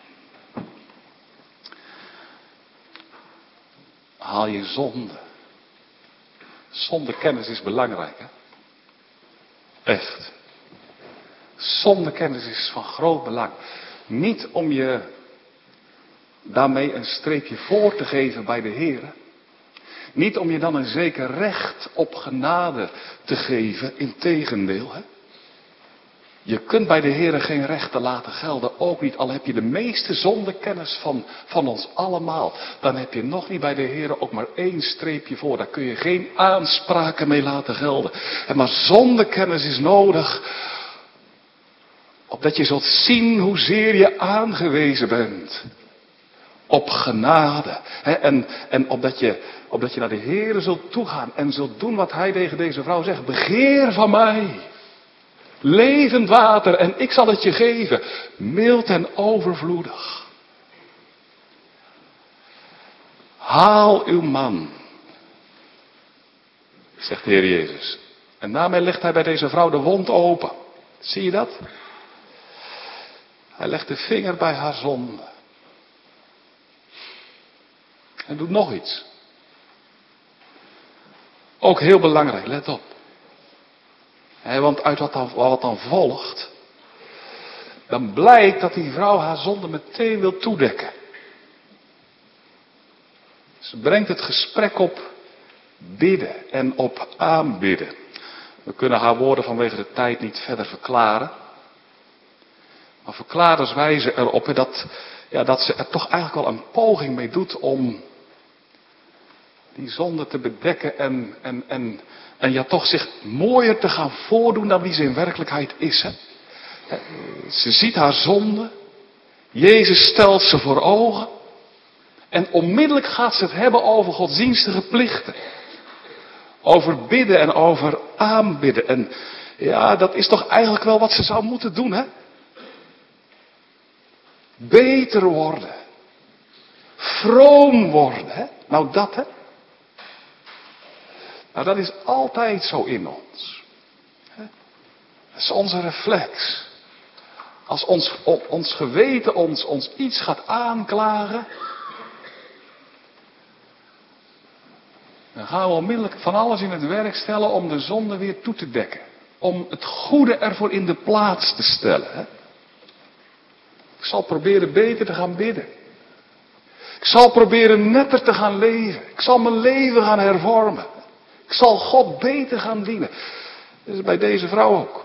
Haal je zonde. Zondekennis is belangrijk, hè? Echt. Zondekennis is van groot belang. Niet om je daarmee een streepje voor te geven bij de Heer. Niet om je dan een zeker recht op genade te geven. Integendeel. Hè? Je kunt bij de Heer geen rechten laten gelden. Ook niet, al heb je de meeste zondekennis van, van ons allemaal. Dan heb je nog niet bij de Heer ook maar één streepje voor. Daar kun je geen aanspraken mee laten gelden. En maar zondekennis is nodig. Opdat je zult zien hoezeer je aangewezen bent. Op genade. Hè? En, en opdat, je, opdat je naar de Heer zult toegaan. En zult doen wat hij tegen deze vrouw zegt. Begeer van mij. Levend water en ik zal het je geven. Mild en overvloedig. Haal uw man. Zegt de Heer Jezus. En daarmee legt hij bij deze vrouw de wond open. Zie je dat? Hij legt de vinger bij haar zonde. En doet nog iets. Ook heel belangrijk, let op. He, want uit wat dan, wat dan volgt, dan blijkt dat die vrouw haar zonde meteen wil toedekken. Ze brengt het gesprek op bidden en op aanbidden. We kunnen haar woorden vanwege de tijd niet verder verklaren. Maar verklaarders wijzen erop dat, ja, dat ze er toch eigenlijk wel een poging mee doet om die zonde te bedekken en, en, en, en ja toch zich mooier te gaan voordoen dan wie ze in werkelijkheid is. Hè? Ze ziet haar zonde. Jezus stelt ze voor ogen. En onmiddellijk gaat ze het hebben over godsdienstige plichten. Over bidden en over aanbidden. En ja, dat is toch eigenlijk wel wat ze zou moeten doen, hè? Beter worden. Vroom worden, hè? Nou dat, hè? Nou, dat is altijd zo in ons. Dat is onze reflex. Als ons, ons geweten ons, ons iets gaat aanklagen, dan gaan we onmiddellijk van alles in het werk stellen om de zonde weer toe te dekken. Om het goede ervoor in de plaats te stellen. Hè? Ik zal proberen beter te gaan bidden. Ik zal proberen netter te gaan leven. Ik zal mijn leven gaan hervormen. Ik zal God beter gaan dienen. Dat is bij deze vrouw ook.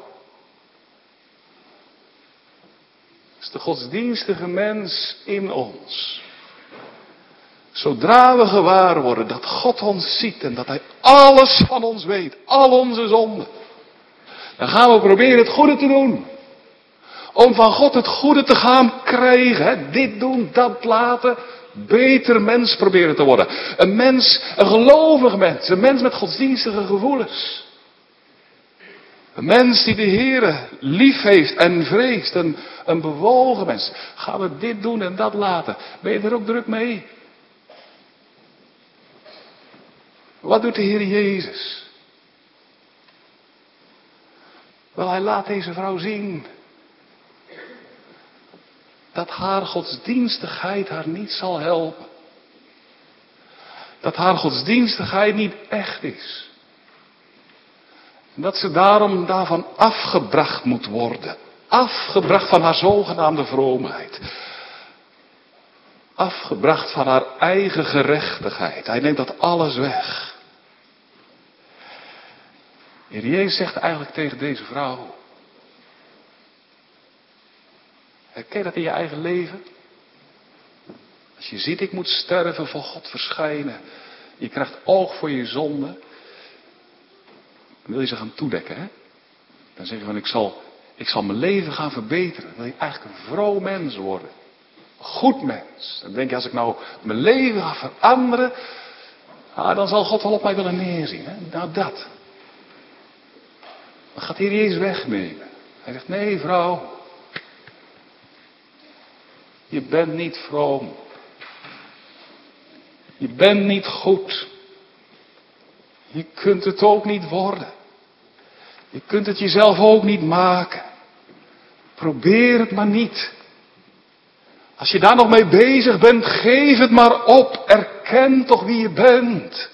Dat is de godsdienstige mens in ons. Zodra we gewaar worden dat God ons ziet en dat Hij alles van ons weet, al onze zonden, dan gaan we proberen het goede te doen. Om van God het goede te gaan krijgen. Hè? Dit doen, dat laten. Beter mens proberen te worden. Een mens, een gelovig mens. Een mens met godsdienstige gevoelens. Een mens die de Heere lief heeft en vreest. Een, een bewogen mens. Gaan we dit doen en dat laten. Ben je er ook druk mee? Wat doet de Heer Jezus? Wel, Hij laat deze vrouw zien dat haar godsdienstigheid haar niet zal helpen. Dat haar godsdienstigheid niet echt is. En dat ze daarom daarvan afgebracht moet worden. Afgebracht van haar zogenaamde vroomheid. Afgebracht van haar eigen gerechtigheid. Hij neemt dat alles weg. De Heer Jezus zegt eigenlijk tegen deze vrouw: herken je dat in je eigen leven? Als je ziet, ik moet sterven, voor God verschijnen. Je krijgt oog voor je zonde. Dan wil je ze gaan toedekken, hè? Dan zeg je van, ik zal, ik zal mijn leven gaan verbeteren. Dan wil je eigenlijk een vroom mens worden. Een goed mens. Dan denk je, als ik nou mijn leven ga veranderen, ah, dan zal God wel op mij willen neerzien. Hè? Nou, dat. Dan gaat de Heer Jezus wegnemen. Hij zegt, nee vrouw. Je bent niet vroom. Je bent niet goed. Je kunt het ook niet worden. Je kunt het jezelf ook niet maken. Probeer het maar niet. Als je daar nog mee bezig bent, geef het maar op. Erken toch wie je bent.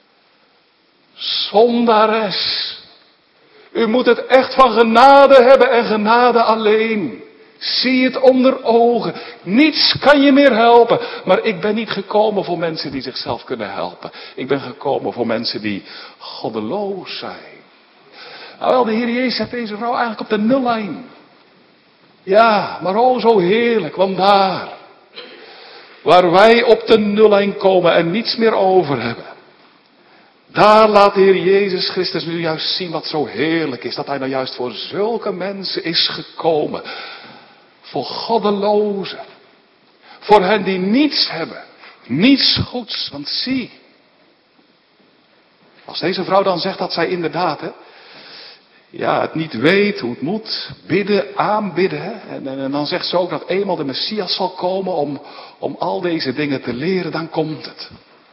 Zondares. U moet het echt van genade hebben en genade alleen. Zie het onder ogen. Niets kan je meer helpen. Maar ik ben niet gekomen voor mensen die zichzelf kunnen helpen. Ik ben gekomen voor mensen die goddeloos zijn. Nou wel, de Heer Jezus zet deze vrouw eigenlijk op de nullijn. Ja, maar oh zo heerlijk. Want daar, waar wij op de nullijn komen en niets meer over hebben. Daar laat de Heer Jezus Christus nu juist zien wat zo heerlijk is. Dat Hij nou juist voor zulke mensen is gekomen. Voor goddelozen. Voor hen die niets hebben. Niets goeds. Want zie. Als deze vrouw dan zegt dat zij inderdaad. Hè, ja, het niet weet hoe het moet. Bidden, aanbidden. Hè, en, en, en dan zegt ze ook dat eenmaal de Messias zal komen. Om, om al deze dingen te leren. Dan komt het.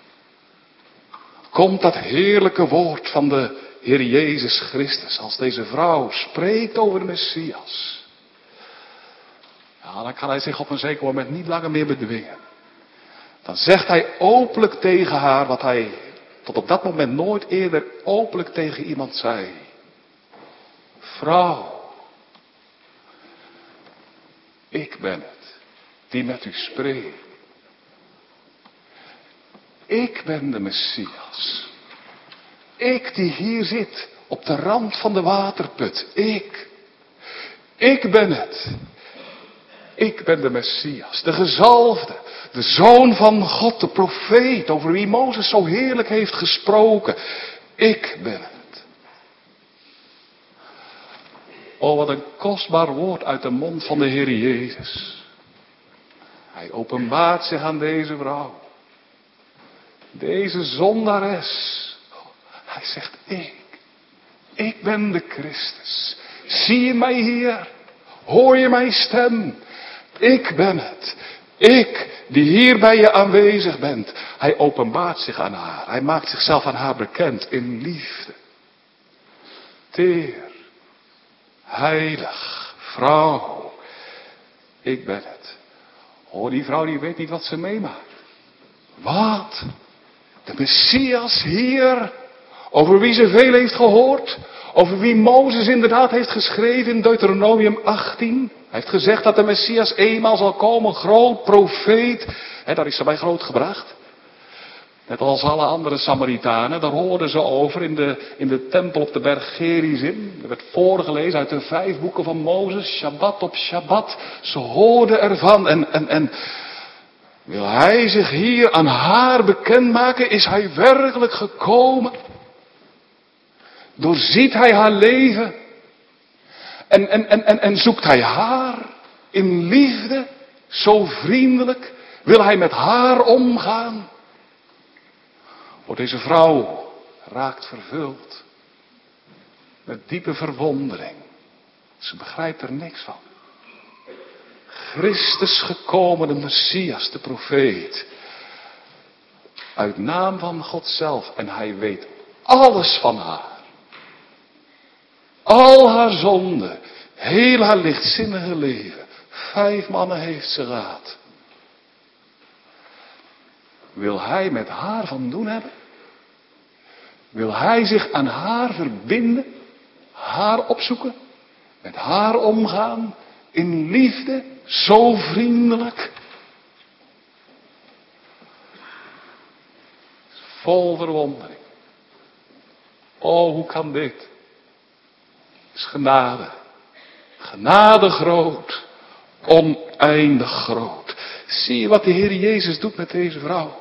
Komt dat heerlijke woord van de Heer Jezus Christus. Als deze vrouw spreekt over de Messias. Ja, dan kan hij zich op een zeker moment niet langer meer bedwingen. Dan zegt hij openlijk tegen haar wat hij tot op dat moment nooit eerder openlijk tegen iemand zei. Vrouw, ik ben het die met u spreekt. Ik ben de Messias. Ik die hier zit op de rand van de waterput. Ik. Ik ben het. Ik ben de Messias, de gezalfde, de Zoon van God, de profeet, over wie Mozes zo heerlijk heeft gesproken. Ik ben het. Oh, wat een kostbaar woord uit de mond van de Heer Jezus. Hij openbaart zich aan deze vrouw. Deze zondares. Hij zegt, ik. Ik ben de Christus. Zie je mij hier? Hoor je mijn stem? Ik ben het. Ik die hier bij je aanwezig bent. Hij openbaart zich aan haar. Hij maakt zichzelf aan haar bekend in liefde. Teer. Heilig. Vrouw. Ik ben het. Oh, die vrouw die weet niet wat ze meemaakt. Wat? De Messias hier, over wie ze veel heeft gehoord, over wie Mozes inderdaad heeft geschreven in Deuteronomium achttien. Hij heeft gezegd dat de Messias eenmaal zal komen, groot profeet. He, daar is ze bij groot gebracht. Net als alle andere Samaritanen, daar hoorden ze over in de, in de tempel op de berg Gerizim. Er werd voorgelezen uit de vijf boeken van Mozes, Shabbat op Shabbat. Ze hoorden ervan en, en, en wil hij zich hier aan haar bekendmaken? Is hij werkelijk gekomen? Doorziet hij haar leven? En, en, en, en, en zoekt hij haar in liefde? Zo vriendelijk? Wil hij met haar omgaan? Oh, deze vrouw raakt vervuld met diepe verwondering. Ze begrijpt er niks van. Christus gekomen, de Messias, de profeet. Uit naam van God zelf. En hij weet alles van haar. Al haar zonden. Heel haar lichtzinnige leven. Vijf mannen heeft ze gehad. Wil hij met haar van doen hebben? Wil hij zich aan haar verbinden? Haar opzoeken? Met haar omgaan? In liefde? Zo vriendelijk? Vol verwondering. Oh, hoe kan dit? Het is genade. Genade groot. Oneindig groot. Zie je wat de Heer Jezus doet met deze vrouw?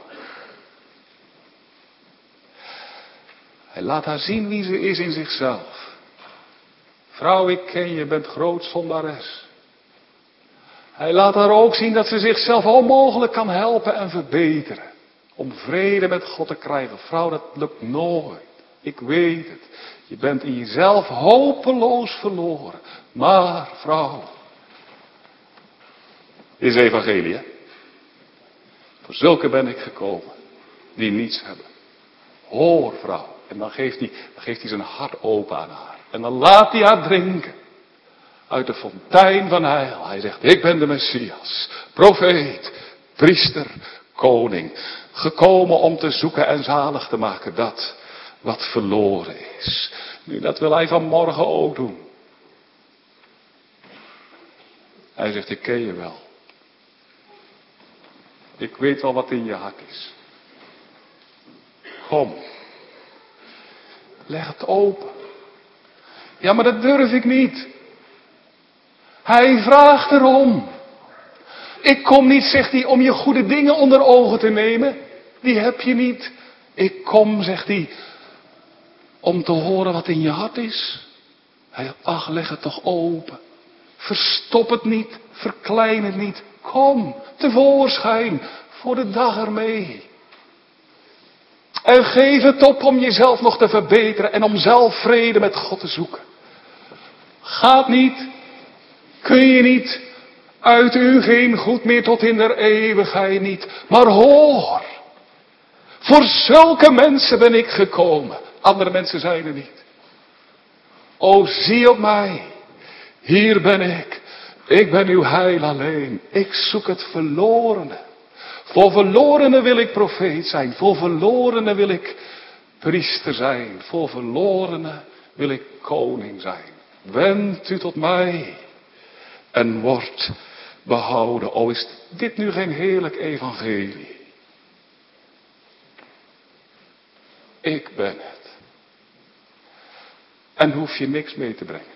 Hij laat haar zien wie ze is in zichzelf. Vrouw, ik ken je, bent groot zondares. Hij laat haar ook zien dat ze zichzelf onmogelijk kan helpen en verbeteren. Om vrede met God te krijgen. Vrouw, dat lukt nooit. Ik weet het. Je bent in jezelf hopeloos verloren. Maar, vrouw. Dit is evangelie, hè? Voor zulke ben ik gekomen. Die niets hebben. Hoor, vrouw. En dan geeft hij, dan geeft hij zijn hart open aan haar. En dan laat hij haar drinken. Uit de fontein van heil. Hij zegt, ik ben de Messias. Profeet. Priester. Koning. Gekomen om te zoeken en zalig te maken dat wat verloren is. Nu, dat wil hij vanmorgen ook doen. Hij zegt, ik ken je wel. Ik weet wel wat in je hart is. Kom. Leg het open. Ja, maar dat durf ik niet. Hij vraagt erom. Ik kom niet, zegt hij, om je goede dingen onder ogen te nemen. Die heb je niet. Ik kom, zegt hij, om te horen wat in je hart is. Hij zegt, ach, leg het toch open. Verstop het niet. Verklein het niet. Kom, tevoorschijn. Voor de dag ermee. En geef het op om jezelf nog te verbeteren. En om zelf vrede met God te zoeken. Gaat niet. Kun je niet. Uit u geen goed meer tot in der eeuwigheid niet. Maar hoor. Voor zulke mensen ben ik gekomen. Andere mensen zijn er niet. O, zie op mij. Hier ben ik. Ik ben uw heil alleen. Ik zoek het verlorene. Voor verlorenen wil ik profeet zijn. Voor verlorenen wil ik priester zijn. Voor verlorenen wil ik koning zijn. Wend u tot mij. En wordt behouden. O, is dit nu geen heerlijk evangelie? Ik ben het. En hoef je niks mee te brengen.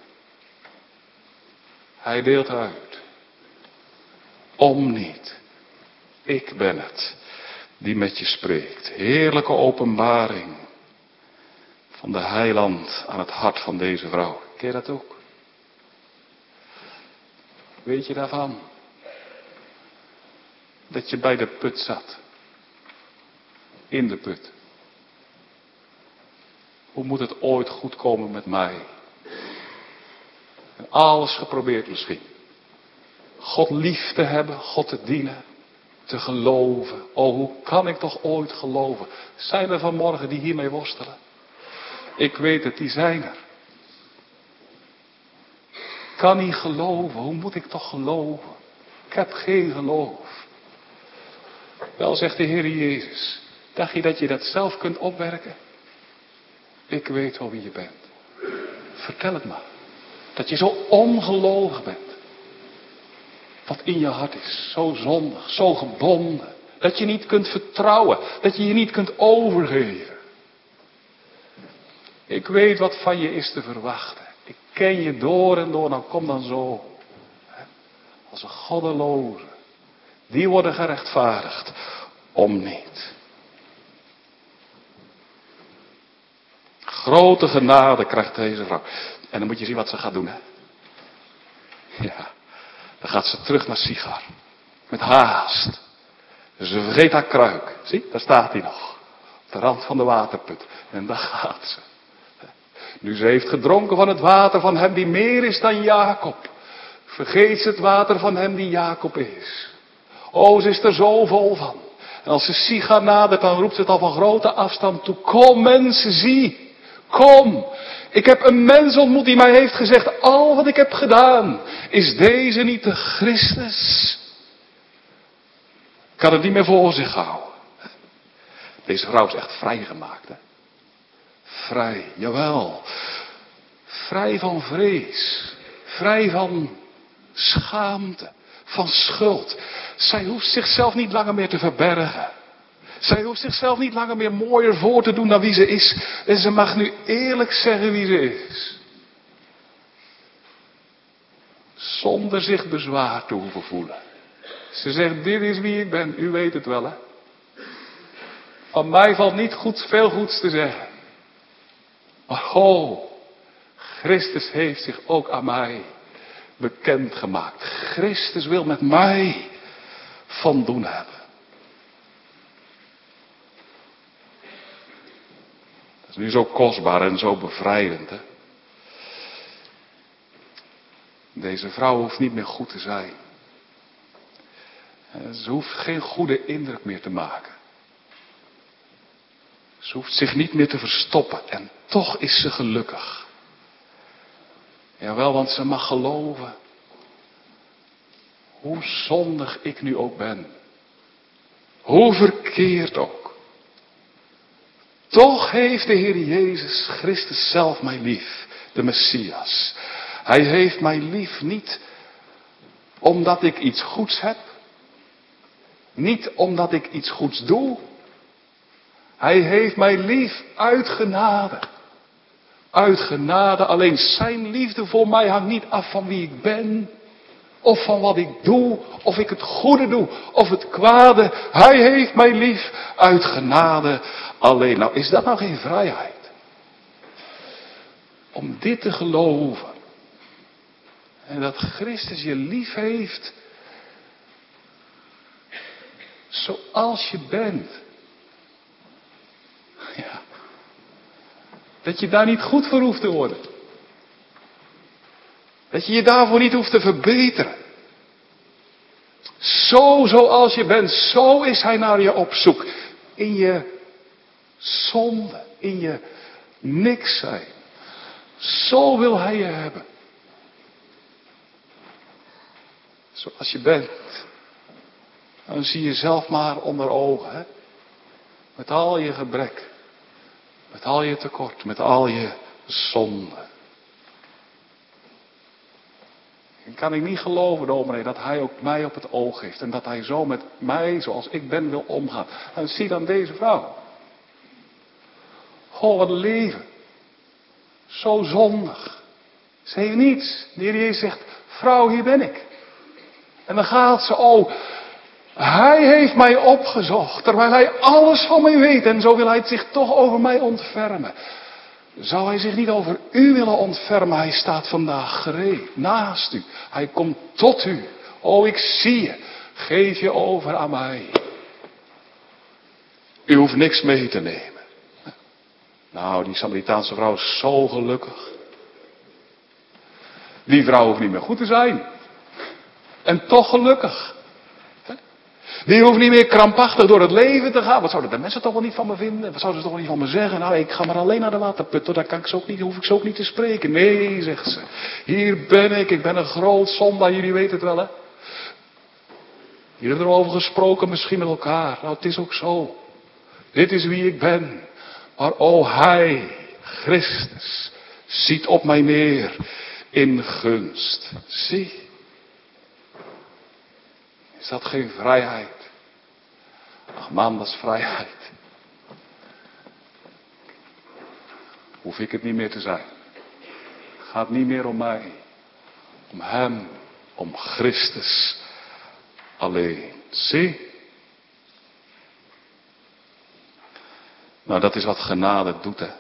Hij deelt uit. Om niet. Ik ben het die met je spreekt. Heerlijke openbaring van de heiland aan het hart van deze vrouw. Ken je dat ook? Weet je daarvan? Dat je bij de put zat. In de put. Hoe moet het ooit goed komen met mij? En alles geprobeerd misschien. God lief te hebben, God te dienen, te geloven. Oh, hoe kan ik toch ooit geloven? Zijn er vanmorgen die hiermee worstelen? Ik weet het, die zijn er. Ik kan niet geloven, hoe moet ik toch geloven? Ik heb geen geloof. Wel, zegt de Heer Jezus, dacht je dat je dat zelf kunt opwerken? Ik weet wel wie je bent. Vertel het maar. Dat je zo ongelovig bent. Wat in je hart is. Zo zondig. Zo gebonden. Dat je niet kunt vertrouwen. Dat je je niet kunt overgeven. Ik weet wat van je is te verwachten. Ik ken je door en door. Nou kom dan zo. Als een goddeloze. Die worden gerechtvaardigd. Om niet. Grote genade krijgt deze vrouw. En dan moet je zien wat ze gaat doen, hè. Ja. Dan gaat ze terug naar Sigar. Met haast. Ze vergeet haar kruik. Zie, daar staat hij nog. Op de rand van de waterput. En daar gaat ze. Nu ze heeft gedronken van het water van hem die meer is dan Jacob. Vergeet ze het water van hem die Jacob is. O, ze is er zo vol van. En als ze Sigar nadert, dan roept ze het al van grote afstand toe. Kom mensen, zie. Kom, ik heb een mens ontmoet die mij heeft gezegd, al wat ik heb gedaan, is deze niet de Christus? Ik kan het niet meer voor zich houden. Deze vrouw is echt vrijgemaakt, hè? Vrij, jawel. Vrij van vrees. Vrij van schaamte. Van schuld. Zij hoeft zichzelf niet langer meer te verbergen. Zij hoeft zichzelf niet langer meer mooier voor te doen dan wie ze is. En ze mag nu eerlijk zeggen wie ze is. Zonder zich bezwaar te hoeven voelen. Ze zegt, dit is wie ik ben. U weet het wel, hè. Van mij valt niet goed, veel goeds te zeggen. Maar oh, Christus heeft zich ook aan mij bekendgemaakt. Christus wil met mij van doen hebben. Dat is nu zo kostbaar en zo bevrijdend, hè. Deze vrouw hoeft niet meer goed te zijn. Ze hoeft geen goede indruk meer te maken. Ze hoeft zich niet meer te verstoppen. En toch is ze gelukkig. Jawel, want ze mag geloven. Hoe zondig ik nu ook ben. Hoe verkeerd ook. Toch heeft de Heer Jezus Christus zelf mij lief. De Messias. Hij heeft mij lief niet omdat ik iets goeds heb. Niet omdat ik iets goeds doe. Hij heeft mij lief uit genade. Uit genade. Alleen zijn liefde voor mij hangt niet af van wie ik ben. Of van wat ik doe. Of ik het goede doe. Of het kwade. Hij heeft mij lief uit genade alleen. Nou, is dat nou geen vrijheid? Om dit te geloven. En dat Christus je lief heeft. Zoals je bent. Ja. Dat je daar niet goed voor hoeft te worden. Dat je je daarvoor niet hoeft te verbeteren. Zo zoals je bent, zo is hij naar je op zoek. In je zonde, in je niks zijn. Zo wil hij je hebben. Zoals je bent. Dan zie je zelf maar onder ogen. Hè? Met al je gebrek. Met al je tekort. Met al je zonde. En kan ik niet geloven, dominee, dat hij ook mij op het oog heeft. En dat hij zo met mij, zoals ik ben, wil omgaan. En zie dan deze vrouw. Goh, wat een leven. Zo zondig. Ze heeft niets. De Heer Jezus zegt, vrouw, hier ben ik. En dan gaat ze, oh, hij heeft mij opgezocht. Terwijl hij alles van mij weet. En zo wil hij het zich toch over mij ontfermen. Zou hij zich niet over u willen ontfermen? Hij staat vandaag gereed naast u. Hij komt tot u. O, ik zie je. Geef je over aan mij. U hoeft niks mee te nemen. Nou, die Samaritaanse vrouw is zo gelukkig. Die vrouw hoeft niet meer goed te zijn. En toch gelukkig. Die hoeft niet meer krampachtig door het leven te gaan. Wat zouden de mensen toch wel niet van me vinden? Wat zouden ze toch wel niet van me zeggen? Nou, ik ga maar alleen naar de waterput. Daar kan ik ze ook niet, hoef ik ze ook niet te spreken. Nee, zegt ze. Hier ben ik. Ik ben een groot zondaar. Jullie weten het wel, hè? Jullie hebben er al over gesproken, misschien met elkaar. Nou, het is ook zo. Dit is wie ik ben. Maar o, Hij, Christus, ziet op mij neer in gunst. Zie. Is dat geen vrijheid? Ach man, dat is vrijheid. Hoef ik het niet meer te zijn. Het gaat niet meer om mij. Om Hem. Om Christus alleen. Zie. Nou, dat is wat genade doet, hè.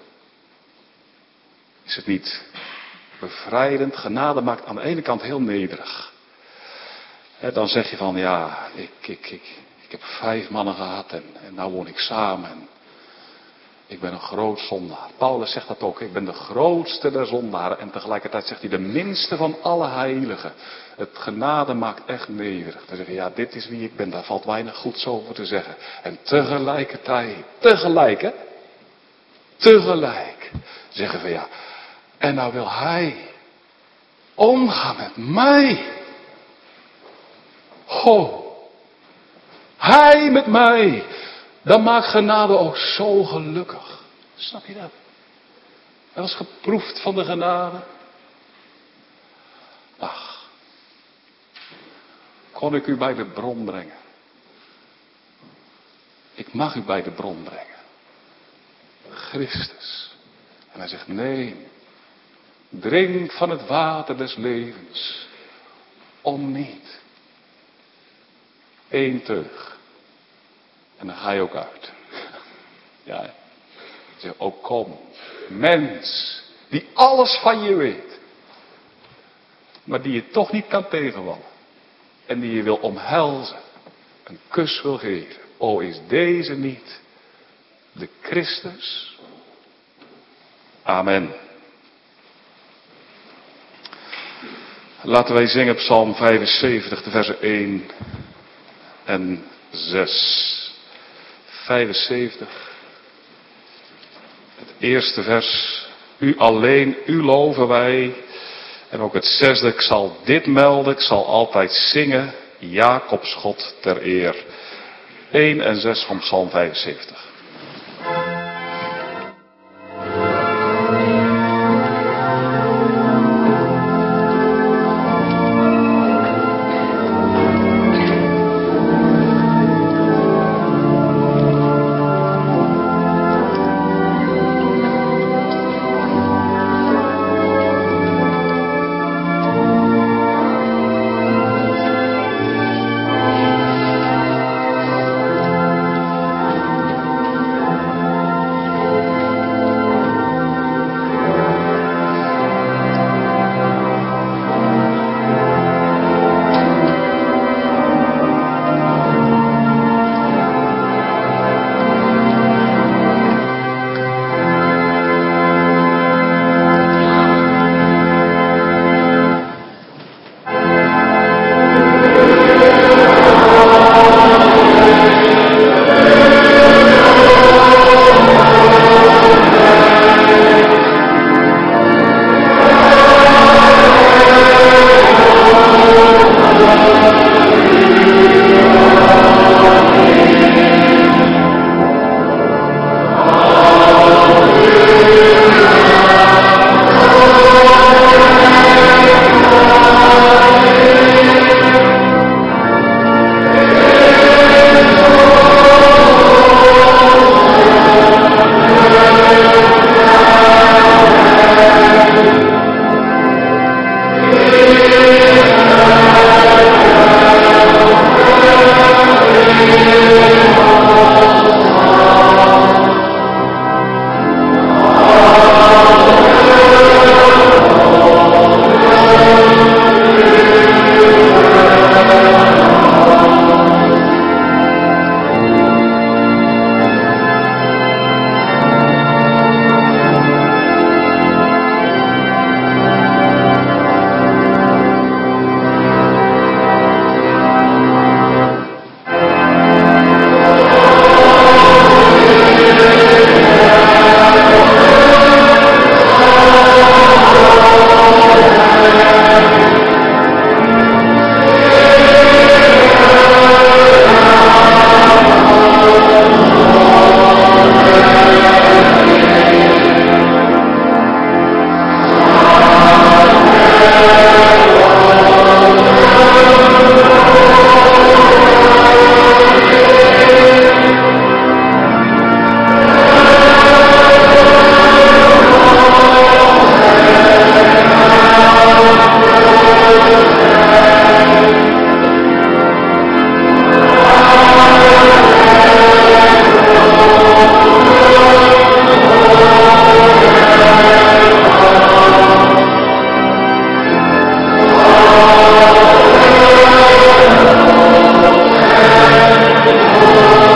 Is het niet bevrijdend? Genade maakt aan de ene kant heel nederig. He, dan zeg je van, ja, ik, ik, ik, ik heb vijf mannen gehad en, en nou woon ik samen. En ik ben een groot zondaar. Paulus zegt dat ook, ik ben de grootste der zondaren. En tegelijkertijd zegt hij, de minste van alle heiligen. Het genade maakt echt nederig. Dan zeg je, ja, dit is wie ik ben, daar valt weinig goeds over te zeggen. En tegelijkertijd, tegelijk hè, tegelijk zeggen we ja, en nou wil hij omgaan met mij. Goh, hij met mij. Dan maakt genade ook zo gelukkig. Snap je dat? Wel eens geproefd van de genade? Ach, kon ik u bij de bron brengen? Ik mag u bij de bron brengen. Christus. En hij zegt, nee, drink van het water des levens. Om niet. Eén teug. En dan ga je ook uit. Ja. Hij zegt, oh kom. Mens. Die alles van je weet. Maar die je toch niet kan tegenvallen. En die je wil omhelzen. Een kus wil geven. O, is deze niet de Christus? Amen. Laten wij zingen Psalm vijfenzeventig, de versen één en zes. vijfenzeventig. Het eerste vers. U alleen, u loven wij. En ook het zesde, ik zal dit melden, ik zal altijd zingen. Jacobs God ter eer. één en zes van Psalm vijfenzeventig.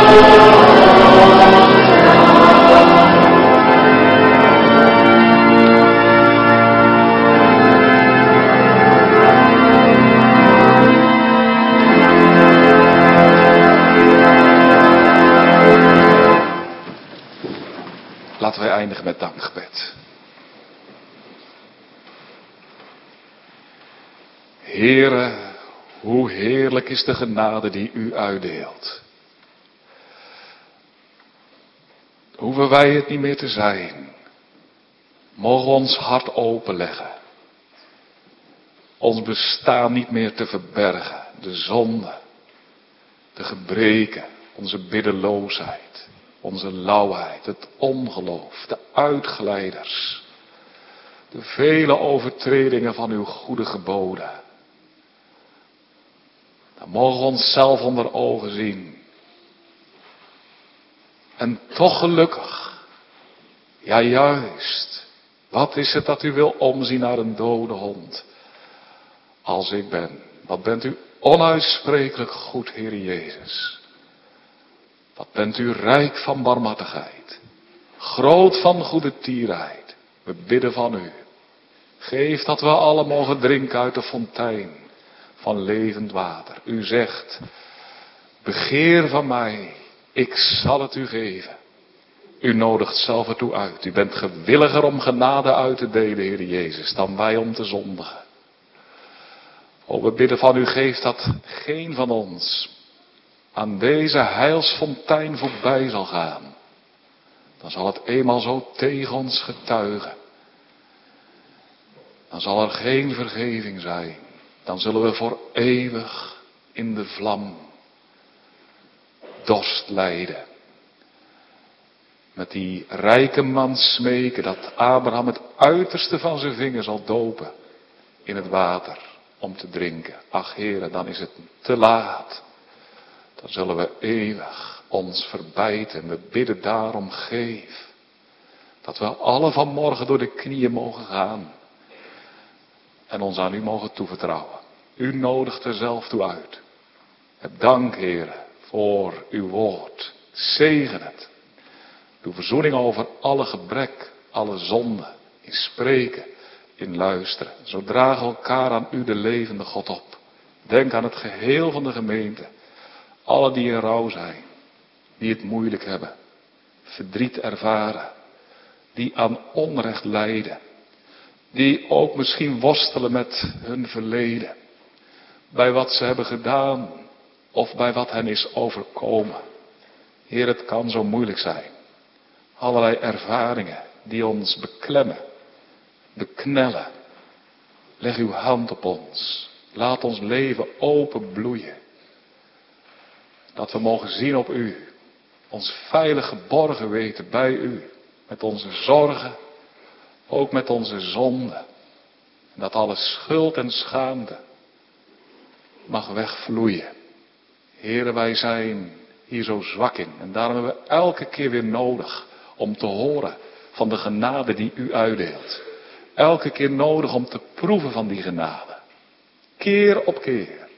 Laten wij eindigen met dankgebed. Heere, hoe heerlijk is de genade die u uitdeelt. Hoeven wij het niet meer te zijn. Mogen we ons hart openleggen. Ons bestaan niet meer te verbergen. De zonde, de gebreken, onze biddeloosheid, onze lauwheid, het ongeloof, de uitglijders. De vele overtredingen van uw goede geboden. Dan mogen we onszelf onder ogen zien. En toch gelukkig. Ja juist. Wat is het dat u wil omzien naar een dode hond? Als ik ben. Wat bent u onuitsprekelijk goed, Heer Jezus. Wat bent u rijk van barmhartigheid. Groot van goede tierheid. We bidden van u. Geef dat we alle mogen drinken uit de fontein van levend water. U zegt, begeer van mij, ik zal het u geven. U nodigt zelf ertoe uit. U bent gewilliger om genade uit te delen, Heer Jezus, dan wij om te zondigen. O, we bidden van u, geef dat geen van ons aan deze heilsfontein voorbij zal gaan. Dan zal het eenmaal zo tegen ons getuigen. Dan zal er geen vergeving zijn. Dan zullen we voor eeuwig in de vlam dorst lijden. Met die rijke man smeken dat Abraham het uiterste van zijn vinger zal dopen in het water om te drinken. Ach Heere, dan is het te laat. Dan zullen we eeuwig ons verbijten. We bidden daarom, geef. Dat we alle vanmorgen door de knieën mogen gaan. En ons aan u mogen toevertrouwen. U nodigt er zelf toe uit. Heb dank, Heere, voor uw woord. Zegen het. Doe verzoening over alle gebrek, alle zonde. In spreken, in luisteren. Zo dragen we elkaar aan u, de levende God, op. Denk aan het geheel van de gemeente. Alle die in rouw zijn. Die het moeilijk hebben. Verdriet ervaren. Die aan onrecht lijden. Die ook misschien worstelen met hun verleden. Bij wat ze hebben gedaan. Of bij wat hen is overkomen. Heer, het kan zo moeilijk zijn. Allerlei ervaringen die ons beklemmen. Beknellen. Leg uw hand op ons. Laat ons leven open bloeien. Dat we mogen zien op u. Ons veilig geborgen weten bij u. Met onze zorgen. Ook met onze zonden. En dat alle schuld en schaamte mag wegvloeien. Heere, wij zijn hier zo zwak in. En daarom hebben we elke keer weer nodig om te horen van de genade die u uitdeelt. Elke keer nodig om te proeven van die genade. Keer op keer.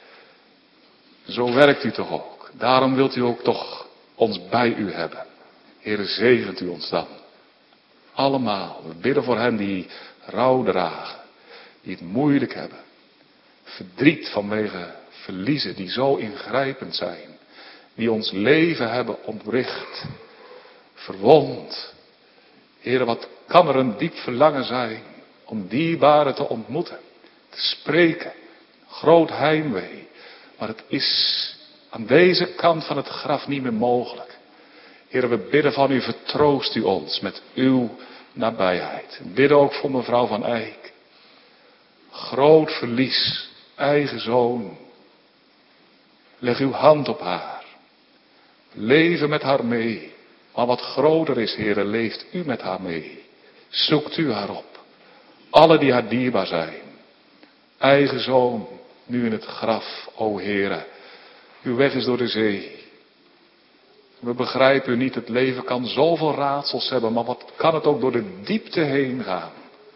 Zo werkt u toch ook. Daarom wilt u ook toch ons bij u hebben. Heere, zegent u ons dan. Allemaal. We bidden voor hen die rouw dragen. Die het moeilijk hebben. Verdriet vanwege verliezen die zo ingrijpend zijn. Die ons leven hebben ontwricht. Verwond. Heere, wat kan er een diep verlangen zijn om dierbaren te ontmoeten. Te spreken. Groot heimwee. Maar het is aan deze kant van het graf niet meer mogelijk. Heere, we bidden van u, vertroost u ons met uw nabijheid. We bidden ook voor mevrouw van Eyck. Groot verlies, eigen zoon. Leg uw hand op haar. Leven met haar mee. Maar wat groter is, Heere, leeft u met haar mee. Zoekt u haar op. Alle die haar dierbaar zijn. Eigen zoon, nu in het graf, o Heere. Uw weg is door de zee. We begrijpen u niet, het leven kan zoveel raadsels hebben, maar wat kan het ook door de diepte heen gaan?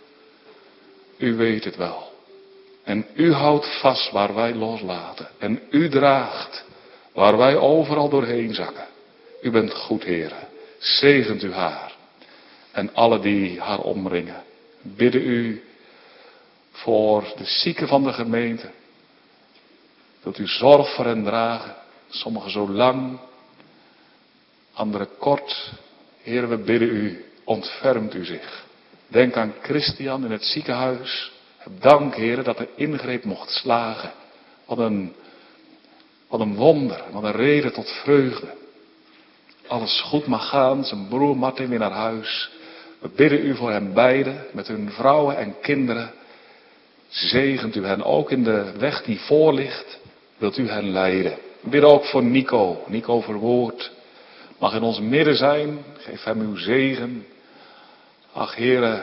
U weet het wel. En u houdt vast waar wij loslaten. En u draagt waar wij overal doorheen zakken. U bent goed, Heere. Zegent u haar en alle die haar omringen. Bidden u voor de zieken van de gemeente. Wilt u zorg voor hen dragen. Sommigen zo lang, anderen kort. Heere, we bidden u, ontfermt u zich. Denk aan Christian in het ziekenhuis. Heb dank, Heere, dat de ingreep mocht slagen. Wat een, wat een wonder, wat een reden tot vreugde. Alles goed mag gaan, zijn broer Martin weer naar huis. We bidden u voor hen beiden, met hun vrouwen en kinderen. Zegent u hen ook in de weg die voor ligt. Wilt u hen leiden. We bidden ook voor Nico, Nico Verwoerd. Mag in ons midden zijn, geef hem uw zegen. Ach, Heere,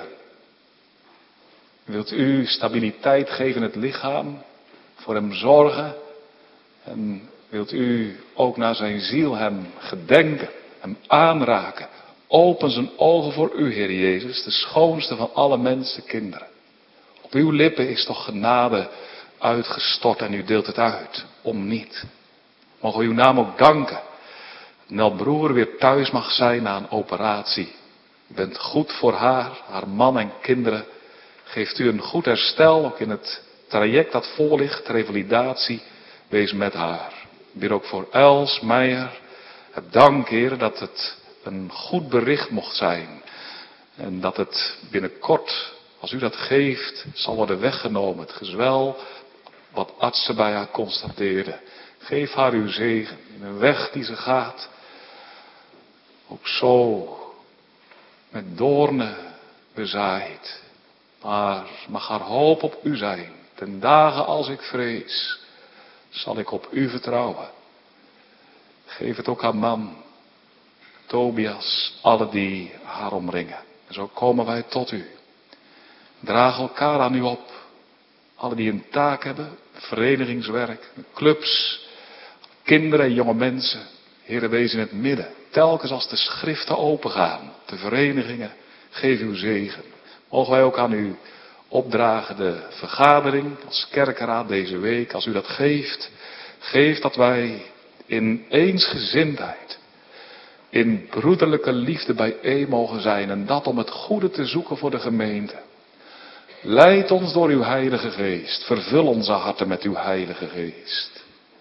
wilt u stabiliteit geven in het lichaam, voor hem zorgen. En wilt u ook naar zijn ziel hem gedenken, hem aanraken. Open zijn ogen voor u, Heer Jezus, de schoonste van alle mensenkinderen. Op uw lippen is toch genade uitgestort en u deelt het uit, om niet. Mogen we uw naam ook danken. Dat broer weer thuis mag zijn na een operatie. U bent goed voor haar, haar man en kinderen. Geeft u een goed herstel, ook in het traject dat voor ligt, revalidatie. Wees met haar. Ik bid ook voor Els, Meijer. Heb dank, Heer, dat het een goed bericht mocht zijn. En dat het binnenkort, als u dat geeft, zal worden weggenomen. Het gezwel wat artsen bij haar constateerden. Geef haar uw zegen in een weg die ze gaat. Ook zo met doornen bezaaid. Maar mag haar hoop op u zijn. Ten dagen als ik vrees, zal ik op u vertrouwen. Geef het ook aan man, Tobias, alle die haar omringen. En zo komen wij tot u. Draag elkaar aan u op. Alle die een taak hebben, verenigingswerk, clubs, kinderen en jonge mensen. Heere, wees in het midden. Telkens als de schriften opengaan, de verenigingen, geef uw zegen. Mogen wij ook aan u opdragen de vergadering als kerkenraad deze week. Als u dat geeft, geef dat wij in eensgezindheid, in broederlijke liefde bijeen mogen zijn. En dat om het goede te zoeken voor de gemeente. Leid ons door uw heilige geest. Vervul onze harten met uw heilige geest.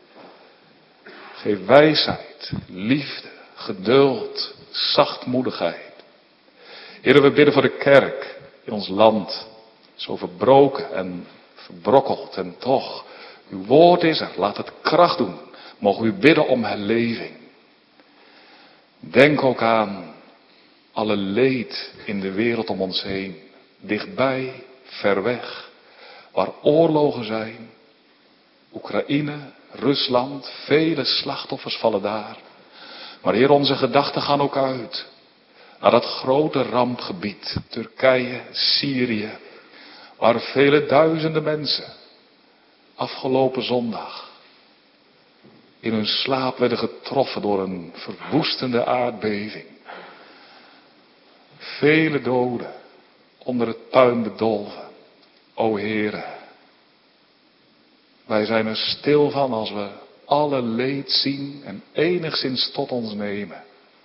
Geef wijsheid, liefde, geduld, zachtmoedigheid. Heere, we bidden voor de kerk in ons land. Zo verbroken en verbrokkeld en toch. Uw woord is er, laat het kracht doen. Mogen u bidden om herleving. Denk ook aan alle leed in de wereld om ons heen. Dichtbij, ver weg. Waar oorlogen zijn. Oekraïne, Rusland, vele slachtoffers vallen daar. Maar Heer, onze gedachten gaan ook uit naar dat grote rampgebied, Turkije, Syrië, waar vele duizenden mensen afgelopen zondag in hun slaap werden getroffen door een verwoestende aardbeving. Vele doden onder het puin bedolven. O Heere, wij zijn er stil van als we alle leed zien en enigszins tot ons nemen.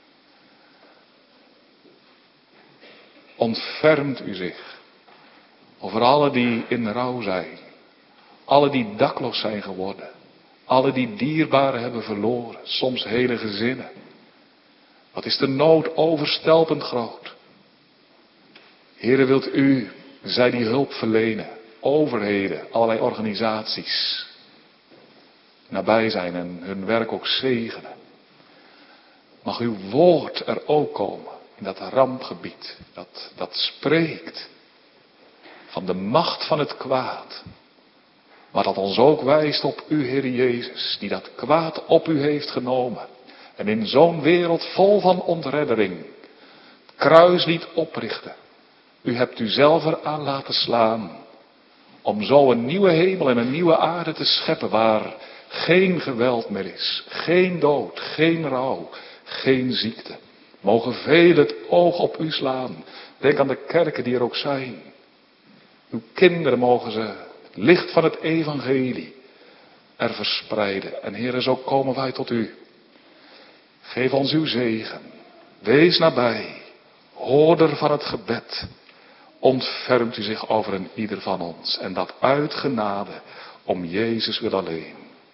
Ontfermt u zich over alle die in rouw zijn. Alle die dakloos zijn geworden. Alle die dierbaren hebben verloren. Soms hele gezinnen. Wat is de nood overstelpend groot. Heere, wilt u zij die hulp verlenen. Overheden, allerlei organisaties. Nabij zijn en hun werk ook zegenen. Mag uw woord er ook komen. In dat rampgebied. Dat, dat spreekt. Van de macht van het kwaad. Maar dat ons ook wijst op u, Heer Jezus. Die dat kwaad op u heeft genomen. En in zo'n wereld vol van ontreddering. Het kruis liet oprichten. U hebt u zelf eraan laten slaan. Om zo een nieuwe hemel en een nieuwe aarde te scheppen. Waar geen geweld meer is. Geen dood. Geen rouw. Geen ziekte. Mogen velen het oog op u slaan. Denk aan de kerken die er ook zijn. Uw kinderen mogen ze het licht van het evangelie er verspreiden. En Heere, zo komen wij tot u. Geef ons uw zegen. Wees nabij. Hoorder van het gebed. Ontfermt u zich over een ieder van ons. En dat uit genade om Jezus wil alleen.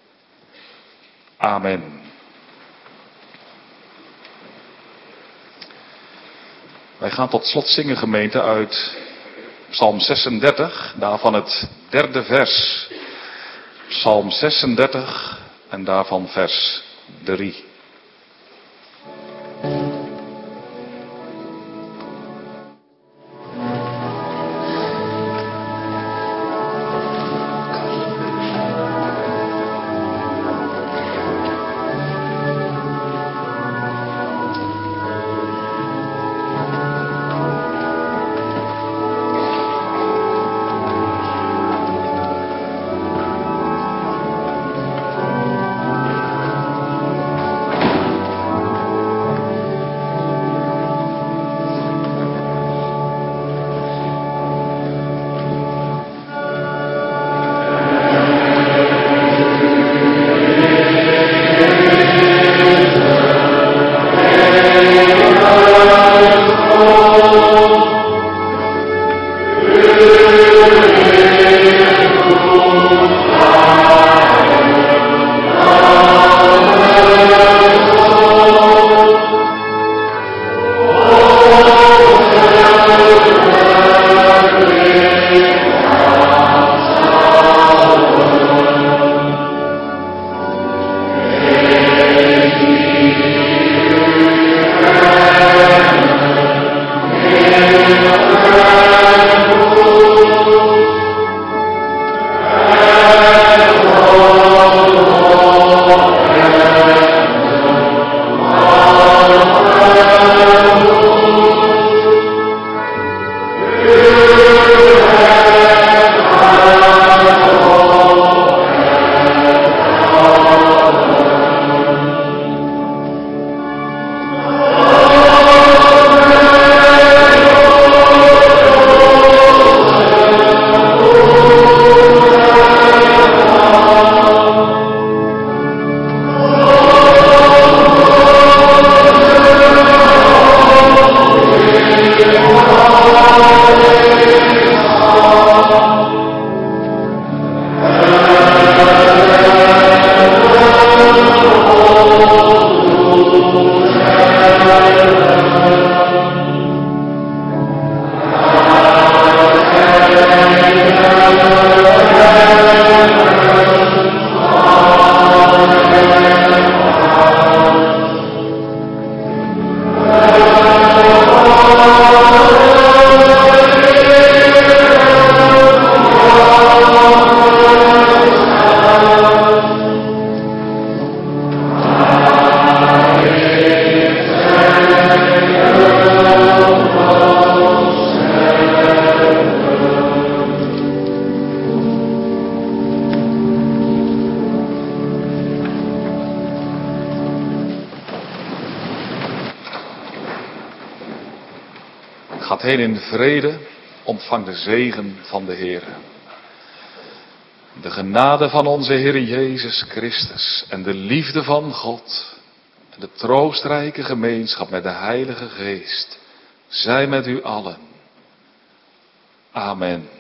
Amen. Wij gaan tot slot zingen, gemeente, uit Psalm zesendertig, daarvan het derde vers. Psalm zesendertig en daarvan vers drie. Gaat heen in vrede, ontvang de zegen van de Heer. De genade van onze Heer Jezus Christus en de liefde van God en de troostrijke gemeenschap met de Heilige Geest zij met u allen. Amen.